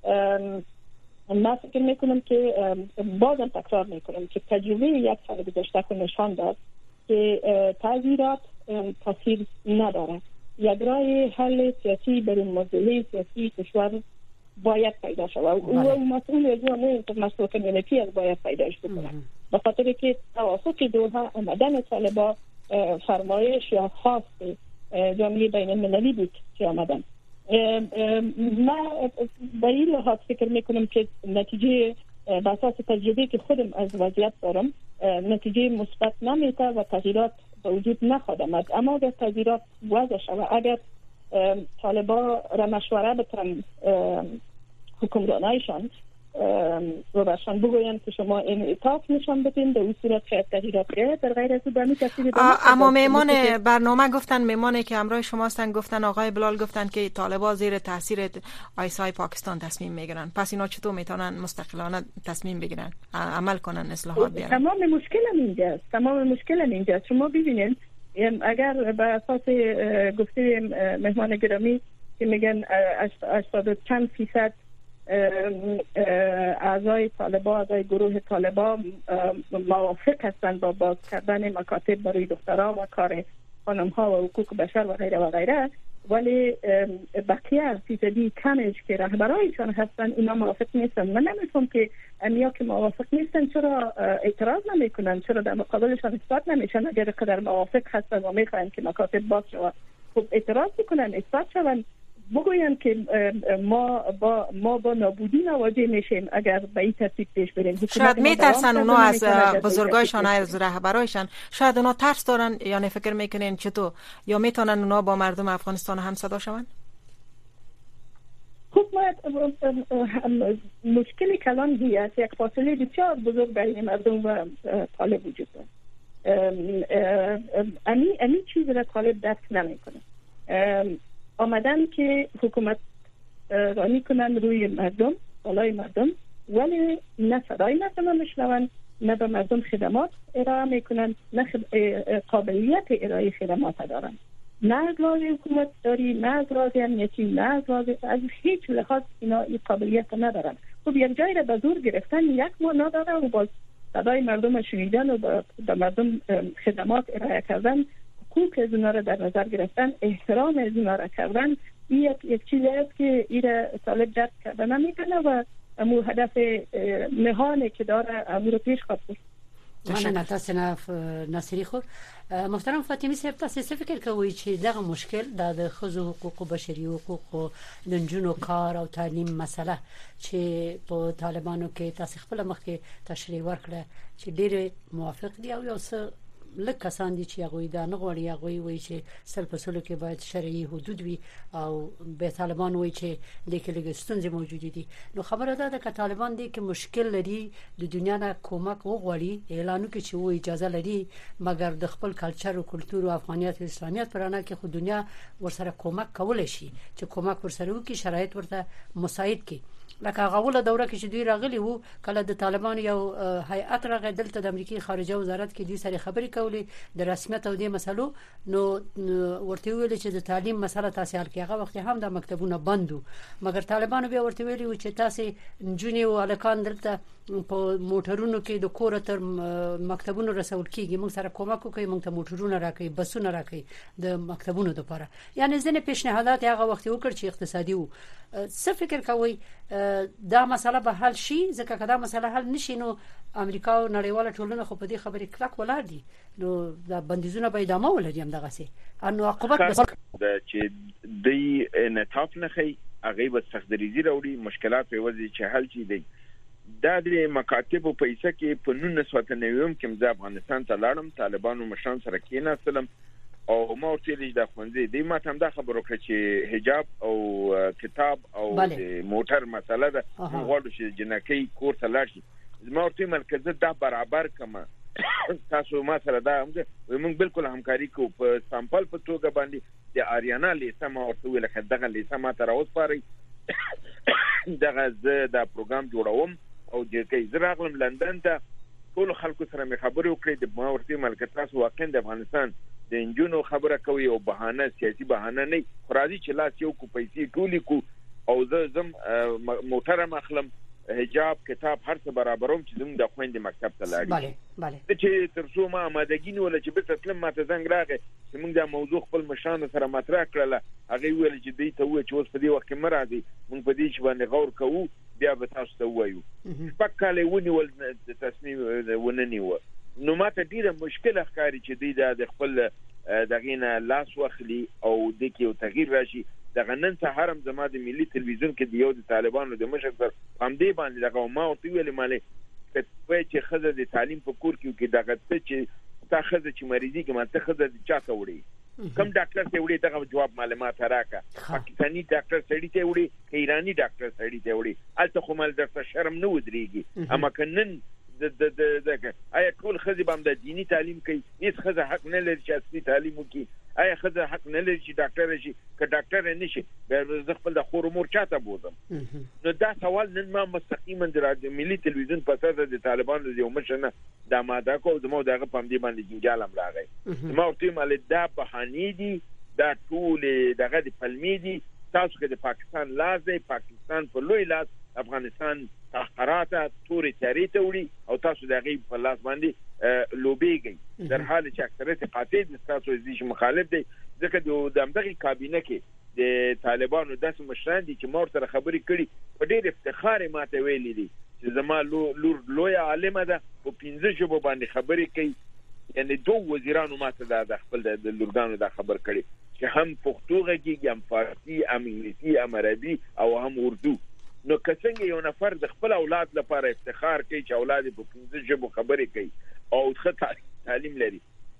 S7: من فکر میکنم که بازم تکرار میکنم که تجربه یک سال گذشته نشان داد که تعزیرات تاثیر نداره. یک راه حل سیاسی برای مسئله سیاسی کشور باید پیدا شود و مسئول اجرایی مسئول کمیونیتی از باید پیداش بکنه، به خاطر که توافق دوحه آمدن طالبان فرمایش یا خواست جامعه بین المللی بود که آمدن. من به این لحاظ فکر میکنم که نتیجه به اساس تجربه که خودم از وضعیت دارم نتیجه مثبت نمیشه و تغییرات به وجود نخواهد آمد. اما اگر تغییرات وضع شود، اگر طالبان را مشوره بتن حکمرانایشان و برشان بگویند که شما این اطاعت نشان بدین، به اون صورت شاید تغییرات بیاید، در غیر از او به کسی
S5: اما میمان برنامه گفتن، میمانه که همراه شما هستن گفتن، آقای بلال گفتن که طالبان زیر تاثیر آیسای پاکستان تصمیم میگیرن، پس اینا چطور میتونن مستقلانه تصمیم بگیرن، عمل کنن، اصلاحات بیارن؟ تمام
S7: مشکل اینجاست، تمام مشکل اینجاست. شما ببینید اگر به اساس گفته مهمان گرامی که میگن هشتاد و چند فیصد اعضای طالبان، اعضای گروه طالبان موافق هستند با باز کردن مکاتب برای دخترها و کار خانم ها و حقوق بشر و غیره و غیره، ولی بقیه فیصدی کمش که رهبرایشان هستن اینا موافق نیستن. من نمی‌فهمم که امیا که موافق نیستن چرا اعتراض نمیکنن، چرا در مقابلشان اثبات نمیشن؟ اگر قدر موافق هستن و میخواین که مکاتب باز شود، خب اعتراض بکنن، اثبات شون، بگوین که ما با ما با نابودی مواجه میشیم اگر به این ترتیب پیش بریم.
S5: شاید میترسن اونا از بزرگایشان، از رهبرایشان، شاید اونا ترس دارن، یعنی فکر میکنین چطور، یا میتونن اونا با مردم افغانستان هم صدا شون؟
S7: خب مشکلی کلان هی است، یک فاصله بسیار بزرگ بین مردم و طالب وجود دارد. امی امی چیز را طالب درک نمیکنه. آمدن که حکومت رانی کنن روی مردم، بالای مردم، ولی نه صدای مردم میشنون، نه به مردم خدمات ارائه میکنن، نه قابلیت ارائه خدمات دارن، نه از لحاظ حکومت داری، نه از لحاظ امنیتی، نه از لحاظ از هیچ لحاظ اینا این قابلیت ندارن. خب یک جای را به زور گرفتن یک معنا داره و باز صدای مردم شنیدن و به مردم خدمات ارائه کردن، حقوق از اونا را در نظر گرفتن، احترام از اونا را کردن، این یک, یک چیزی است که این را طالب درک کرده نمیکنه و امو هدف نهانه که داره امو رو پیش خواهد بود.
S2: من نتاسه ناصری خور محترم فاطمی صاحب، تاسو څه فکر کوئ چې دغه مشکل د ښځو حقوقو، بشري حقوقو، د نجونو کار او تعلیم مسله چې په طالبانو کې تاسو خپل مخکې تشریح ورکړه چې ډېر موافق دي او یو څه لکه کسان دي چې هغوی دا نه غواړي، هغوی وایي چې سل په سلو کې باید شرعي حدود وي او به طالبان وایي چې د کې لږ ستونزې موجودې دي. نو خبره ده که طالبان دي کې مشکل لري د دنیا نه کومک وغواړي، اعلان وکړي چې و اجازه لري، مګر د خپل کلچر او کلتور او افغانیت او اسلامیت پر اړه کې خو دنیا ورسره کومک کولای شي چې کومک ورسره وکړي، شرایط ورته مساعد کړي. لکه غوله دوره کې چې دوی راغلي وو، کله د طالبان یو هیئت راغی دلته د امریکای خارجه وزارت کې دوی سره خبرې کولې د رسمیت او د مسلو، نو ورته ویل چې د تعلیم مسله تاسو حل کړئ. هغه وخت هم د مکتبونو بندو، مګر طالبانو بیا ورته ویلي چې تاسو نجونې او الکان دلته په موټرونو کې د کور تر مکتبونو رسول کیږي، موږ سره کومک وکړئ، موږ ته موټرونه راکړئ، بسونه راکړئ د مکتبونو لپاره. یعنی ځنه پیشنهادات هغه وخت وکړ چې اقتصادي وو. څه فکر کوئ دا مسله به حل شي؟ ځکه که دا مسله حل نشي نو امریکا او نړیواله ټولنه خو په دې خبرې کلک ولاړ دي، نو دا بندیزونه به ادامه ولري همدغسې، نو عاقبت
S8: به چې دی انعطاف نه خي، هغه به سختدریزي راوړي، مشکلات په وځي چې حل شي. دی دا د مکاتب په پیسه کې په نولس سوه نوي کې د افغانستان ته لاړم، طالبانو مشران سره کېناستلم او ما ورته ویل د ښوونځي دی ما ته دا خبر وکړه چې حجاب او کتاب او موټر مسله ده، غواړو چې جنکۍ کور ته لاړ شي. ما ورته مرکزه دا برابر کما تاسو ما سره دا موږ بالکل همکاري کوو په سامپل په توګه باندې د آریانا لیسه ما ورته ویل چې دغه لیسه ما ته راوسپارئ، دغه زه دا پروګرام جوړوم او د کې زراغلم لندن ته ټول خلکو سره مې خبرې وکړې. د ما ورته ملک تاسو واقعا د افغانستان د انجونو خبره کوي او بهانه سیاسي بهانه نه، خراجي چې لاس یو کو پیسې ټولې کو او زه زم موټر مخلم، حجاب کتاب هر څه برابروم چې زموږ د خويندې مکتب ته لاړې.
S2: bale bale
S8: چې تر څو ما آمادګی نه ولا چې به تسلیم ما ته زنګ راغی چې موږ دا موضوع خپل مشرانو سره مطرح کړله هغه ویل چې دوی ته وایي چې اوس په دې وخت کې مه راځئ موږ په دې باندې غور کوو بیا به تاسو ته ووایو شپږ کاله ونیول تصمیم ونه نیوه نو ماته ډیره مشکله ښکاري چې دوی دا د خپل دغه نه لاس واخلي او د کې یو تغییر راشي دغه نن سهار هم زما د ملي تلویزیون کې د یو د طالبانو د مشر سره هم دې باندې دغه ما ورته ویلې مالې چې خزه د تعلیم په کور کې کې دغه ته چې تا خزه چې مریضي کې ماته خزه د چا ته وړي کوم ډاکټر ته وړي دغه جواب معلومات راکا پاکستاني ډاکټر سړی ته وړي که ایرانی ډاکټر سړی ته وړي الته خو مال درته شرم نه ودرېږي اما کنن د د د د آیا ټول خزه باندې د دینی تعلیم کوي هیڅ خزه حق نه لري چې اصلي تعلیم وکړي آیا خزه حق نه لري چې ډاکټر شي که ډاکټر نه شي به خپل د خور مور چاته بوزم نو دا سوال نن ما مستقیما د ملي تلویزیون په اساس د طالبانو د یو مشر د ماده کو د مو دغه پم دی باندې جنجال هم راغی ما ورته مال دا بهاني دي دا ټول دغه د پلمې دي تاسو کې د پاکستان لاس دی پاکستان په لوی لاس افغانستان تحقیرات توري تیاری ته وړي او تاسو دغه په لاس باندې لوبيږي در حال چې اکثریت قاطع دي تاسو دې مخالف دي ځکه د دغه کابینه کې د طالبانو داسې مشران دي چې مور سره خبرې کړي په ډېر افتخار ماته ویلي دي چې زما لور لوی عالمه ده په پنځه ژبو باندې خبرې کوي یعنی دوه وزیرانو ماته د خپل د لورګانو د خبر کړي چې هم پښتو غږیږي هم فارسی هم انګلیسي هم عربي او هم اردو نو کڅنګ یو نفر د خپل اولاد لپاره افتخار کوي چې اولاد په پنځه ژبو خبرې کوي او ښه تعلیم لري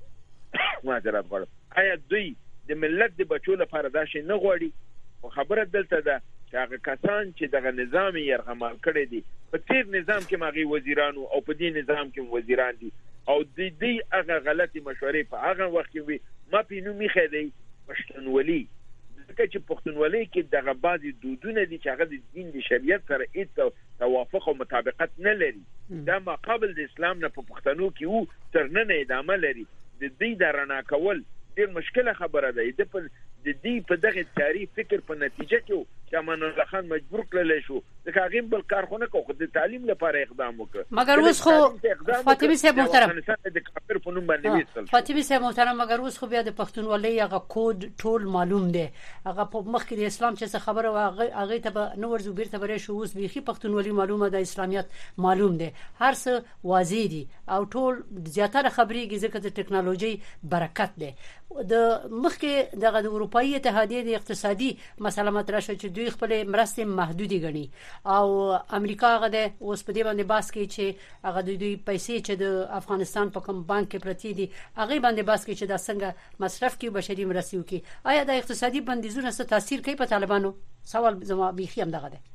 S8: معذرت غواړم آیا دوی د ملت د بچو لپاره دا شی نه غواړي خو خبره دلته ده چې هغه کسان چې دغه نظام یې یرغمال کړی دي په تیر نظام کې ماغي وزیرانو او په دې نظام کې وزیران دي او د دې هغه غلطي مشورې په هغه وخت کې ما پینو میخه دی پښتونولي ځکه چې پښتونولي کې دغه بعضي دودونه دي چې هغه د دین د شریعت سره هیڅ توافق او مطابقت نه لري دا ما قبل د اسلام نه په پښتنو کې وو تر نن ادامه لري د دې د رڼا کول ډېر مشکله خبره ده د د دې په دغه تاریخ فکر په نتیجه کې چې امان الله خان مجبور کړل شو د هغه بل کارخونه کوي د تعلیم لپاره اقدام وکړ
S2: مګر اوس خو فاطمه صاحب محترم
S8: د کافر په نوم باندې ویل
S2: فاطمه صاحب محترم مګر اوس خو بیا د پښتونولۍ هغه کود ټول معلوم دی هغه په مخ کې د اسلام چې خبره واغه هغه ته نو ورزو بیرته بری شو اوس بيخي پښتونولي معلومه د اسلامیت معلوم دی هر څه واضح دي او ټول زیاتره خبرېږي ځکه د ټکنالوژي برکت دی د مخ کې دغه د اروپאי اتحادیه د اقتصادي مسله مطرح شو چې دوی خپل مرستې محدودي غني او امریکا هغه د اوس په دې باندې باس کوي چې هغه د دوی پیسې چې د افغانستان په کوم بانک کې پرتی دي هغه باندې باس کوي چې دا څنګه مصرف کوي بشري مرستې وکي آیا د اقتصادي بندیزونه څه تاثیر کوي په طالبانو سوال زما بيخي هم دغه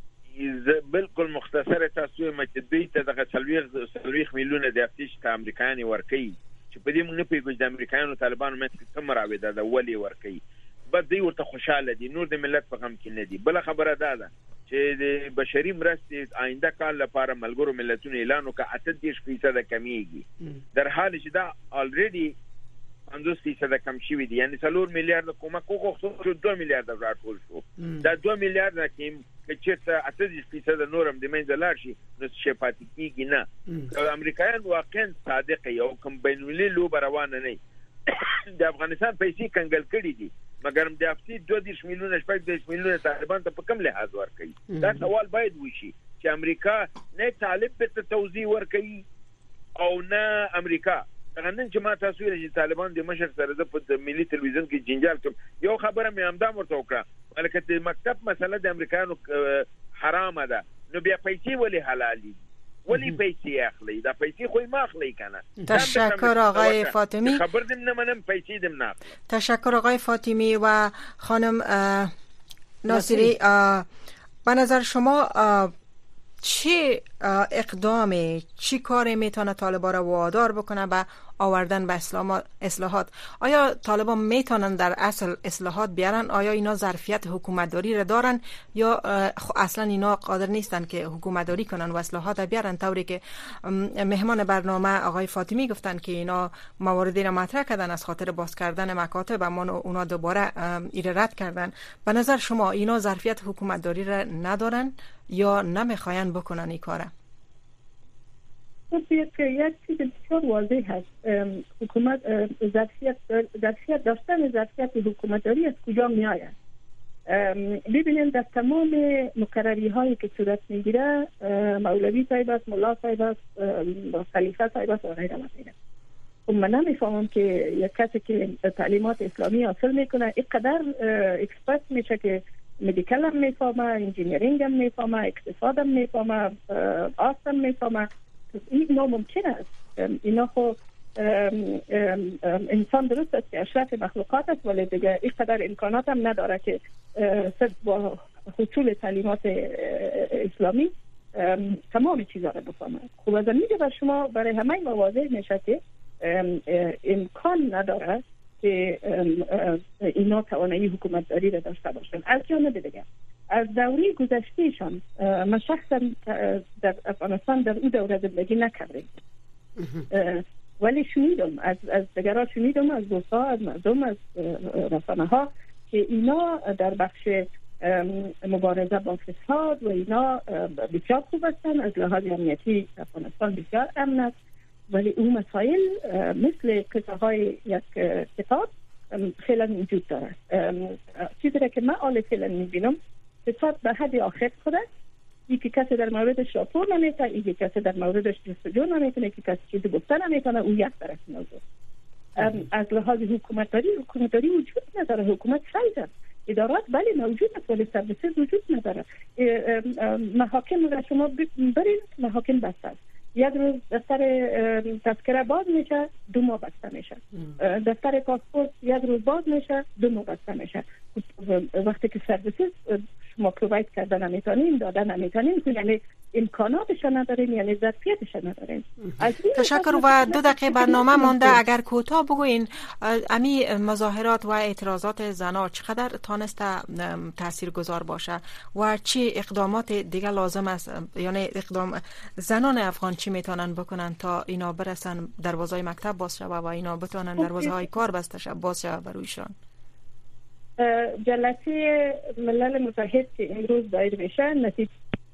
S2: ده
S8: بالکل مختصره تاسو مې دوی ته دغه څلويخ میلیونه د افتیش ته امریکایي ورکي چې په دې موږ نه پیګو د امریکایانو طالبانو مې کوم راوي ده ولی ورکي بد دی ورته خوشاله دي نور د ملت په غم کې نه دي بل خبره ده ده چې د بشري مرستې آینده کال لپاره ملګرو ملتونو اعلان وکړ اته دېرش فیصد کمیږي در حال چې دا الریډي پنځوس فیصد کم شوی دي یعنی څلور میلیارډ کومک وغوښتل شو دوه میلیارډ راټول شو دا دوه میلیارډ کې چې اته دېرش فیصد نورم د منځ لار شي نو څه پاتې کیږي نه امریکایان واقعا صادق یو کم بینولي لو روانه نه د افغانستان پیسې کنګل کړي دي مګر د افتی دوه دېرش میلیونه شپږ دېرش میلیونه طالبان ته په کوم لحاظ ورکړي دا سوال باید وشي چې امریکا نه طالب په توزیع ورکړي او نه امریکا څنګه نن چې ما تاسو ویل چې طالبان د مشر سره د ملي تلویزیون کې جنجال کوم یو خبره مې همدا ورته وکړه ولکه د مکتب مسله د امریکانو حرامه ده نو بیا پیسې ولې حلال دي ولی پیسې اخلي دا پیسې خو ما اخلي کنه
S5: تشکر آقای فاطمی
S8: خبر دم نه منم پیسې دم نه
S5: تشکر آقای فاطمی و خانم ناصری به نظر شما چه اقدامی چی کاری میتونه طالبان را وادار بکنه به آوردن به اصلاحات آیا طالبان میتونن در اصل اصلاحات بیارن آیا اینا ظرفیت حکومتداری را دارن یا اصلا اینا قادر نیستن که حکومتداری کنن و اصلاحات بیارن طوری که مهمان برنامه آقای فاطمی گفتن که اینا مواردی را مطرح کردن از خاطر باز کردن مکاتب اما اونا دوباره ایره رد کردن به نظر شما اینا ظرفیت حکومتداری را ندارن یا نمیخواین بکنن این کاره
S7: خب یک یک چیز بسیار واضح هست. حکومت ظرفیت ظرفیت داشتن ظرفیت حکومتداری از کجا می آید؟ ببینید در تمام مقرری هایی که صورت میگیره مولوی صاحب است، ملا صاحب است، خلیفه صاحب است و غیره و غیره. خب من نمیفهمم که یک کسی که تعلیمات اسلامی حاصل میکنه اینقدر اکسپرت میشه که مدیکال هم میفهمه، انجینیرینگ هم میفهمه، اقتصاد هم میفهمه، آرت هم میفهمه. این ناممکن است. اینا خب انسان درست است که اشرف مخلوقات است، ولی دیگه اینقدر امکانات هم نداره که صرف با حصول تعلیمات اسلامی تمام چیزا را بفهمه. خب از اینجا بر شما برای همه واضح میشه که امکان نداره که اینا توانایی حکومتداری را داشته باشن. از جانب دیگه از دوره گذشتهشان من شخصا در افغانستان در اون دوره زندگی نکردم، ولی شنیدم از از دیگران، شنیدم از دوستا، از مردم، از رسانه ها که اینا در بخش مبارزه با فساد و اینا بسیار خوب هستن. از لحاظ امنیتی افغانستان بسیار امن است، ولی اون مسائل مثل قصه های یک کتاب فعلا وجود داره. چیزی را که من آل فعلا میبینم فساد به حد آخر خود است. یکی کسی در موردش راپور نمیتونه، یکی کسی در موردش جستجو نمیتونه، یکی کسی چیزی گفته نمیتونه. اون یک طرف موضوع. از لحاظ حکومتداری حکومتداری وجود نداره. حکومت سایز است. ادارات بله موجود است ولی سرویسز وجود نداره. محاکم را شما برید، محاکم بسته است. یک روز دفتر تذکره باز میشه، دو ماه بسته میشه. دفتر پاسپورت یک روز باز میشه، دو ماه بسته میشه. وقتی که سرویسز شما پروواید کردن نمیتونین، دادن نمیتونین، یعنی امکاناتش نداریم، یعنی ظرفیتش نداریم.
S5: تشکر. و دو دقیقه برنامه مانده، اگر کوتاه بگوین امی مظاهرات و اعتراضات زنا چقدر تانسته تاثیرگذار باشه و چی اقدامات دیگه لازم است، یعنی اقدام زنان افغان چی میتونن بکنن تا اینا برسن دروازه مکتب باز شوه و اینا بتونن دروازه های کار بسته شوه باز شوه برویشان؟
S7: جلسه ملل متحد که امروز دایر میشه نتیجه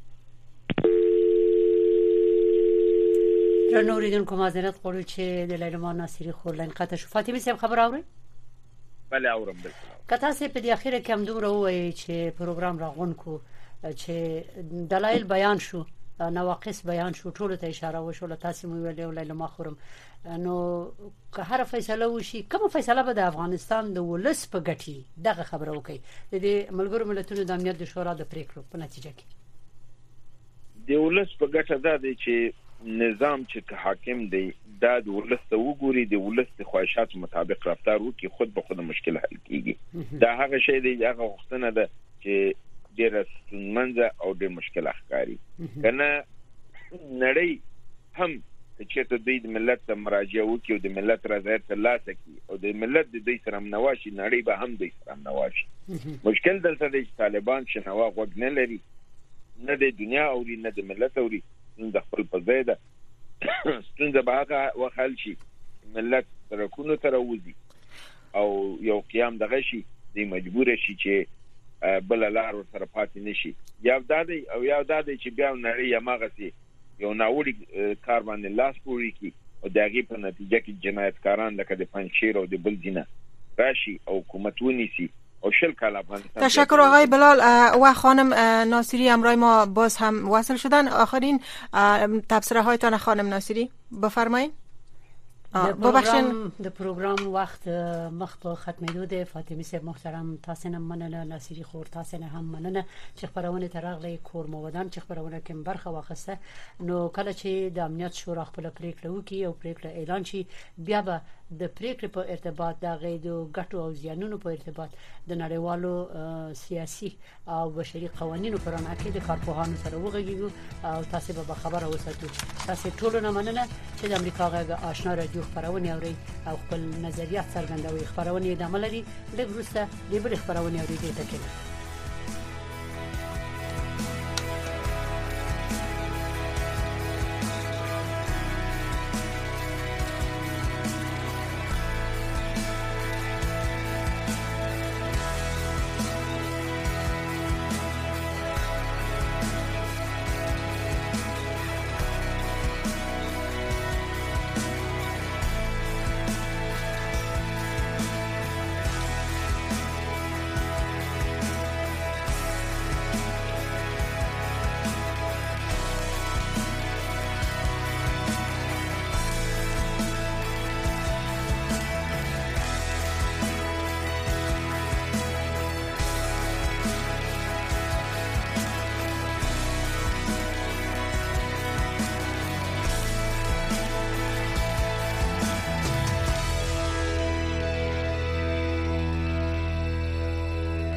S2: را نوریدون که معذرت قولو چه دلیل ما ناصری خورلین قطع شو. فاطمه سیم خبر آوری؟
S8: بله آورم بلکل.
S2: کتاسی پی دی اخیر کم دوم رو اوی چه پروگرام را غون کو چه دلایل بیان شو، نواقص بیان شو، ټول ته اشاره وشو، تاسو مو ویلې ولې ما خورم نو که هر فیصله وشي، کوم فیصله به د افغانستان د ولس په ګټي دغه خبره وکي د دې ملګرو ملتونو د امنیت د شورا د پریکړو په نتیجه کې
S8: د ولس په ګټه ده چې نظام چې حاکم دی دا د ولس ته وګوري، د ولس د خواهشاتو مطابق رفتار وکړي، خود به خود مشکل حل کیږي. دا هغه شی دی، هغه غوښتنه ده چې ډېر ستونزمنه او ډېر مشکل ښکاري. کنه نړۍ هم چې ته د ملت ته مراجعه وکړي او د ملت رضایت ترلاسه کړي او د ملت د دې سره منواشي، نړۍ به هم د سره منواشي. مشکل دلته دی چې طالبان شنوا غوږ نه لري، نه د دنیا او نه د ملت اوري، د خپل په ځای ده. ستونزه به هغه وخل شي ملت ترکونو تر وځي او یو قیام دغه شي د مجبور شي چې بل لار سره پاتې نشي. یا دادی او یا دادی چې بیا نړۍ یماغه سي یو ناوړي کار باندې لاس پوري کی او دغه په نتیجه کې جنایتکاران لکه د پنځشیر او د بل ځینه راشي او حکومت ونیسي او شل کال افغانستان.
S5: تشکر آقای بلال. و خانم ناصری همراه ما باز هم وصل شدن. آخرین تبصره هایتان خانم ناصری بفرمایید.
S2: ببخشید د پروگرام وخت مخ په ختمېدو ده. فاطمه صاحب محترم تاسو نه مننه، ناصری خور تاسو نه هم مننه چې خبرونه ترغلې کور مو ودان چې خبرونه کوم برخه واخسته. نو کله چې د امنیت شورا خپل پریکړه وکړي او پریکړه اعلان شي، بیا به د پریکړې په ارتباط د غیدو ګټو او زیانونو په ارتباط د نړیوالو سیاسي او بشري قوانینو پر اړه کې د کارپوهانو سره وغږیږو او تاسو به خبره وساتو. تاسو ټول نه مننه چې د امریکا غږ آشنا رادیو خبرونه اوري او خپل نظریات څرګندوي. خبرونه د عمل لري لږ وروسته د بل خبرونه اوري ته کې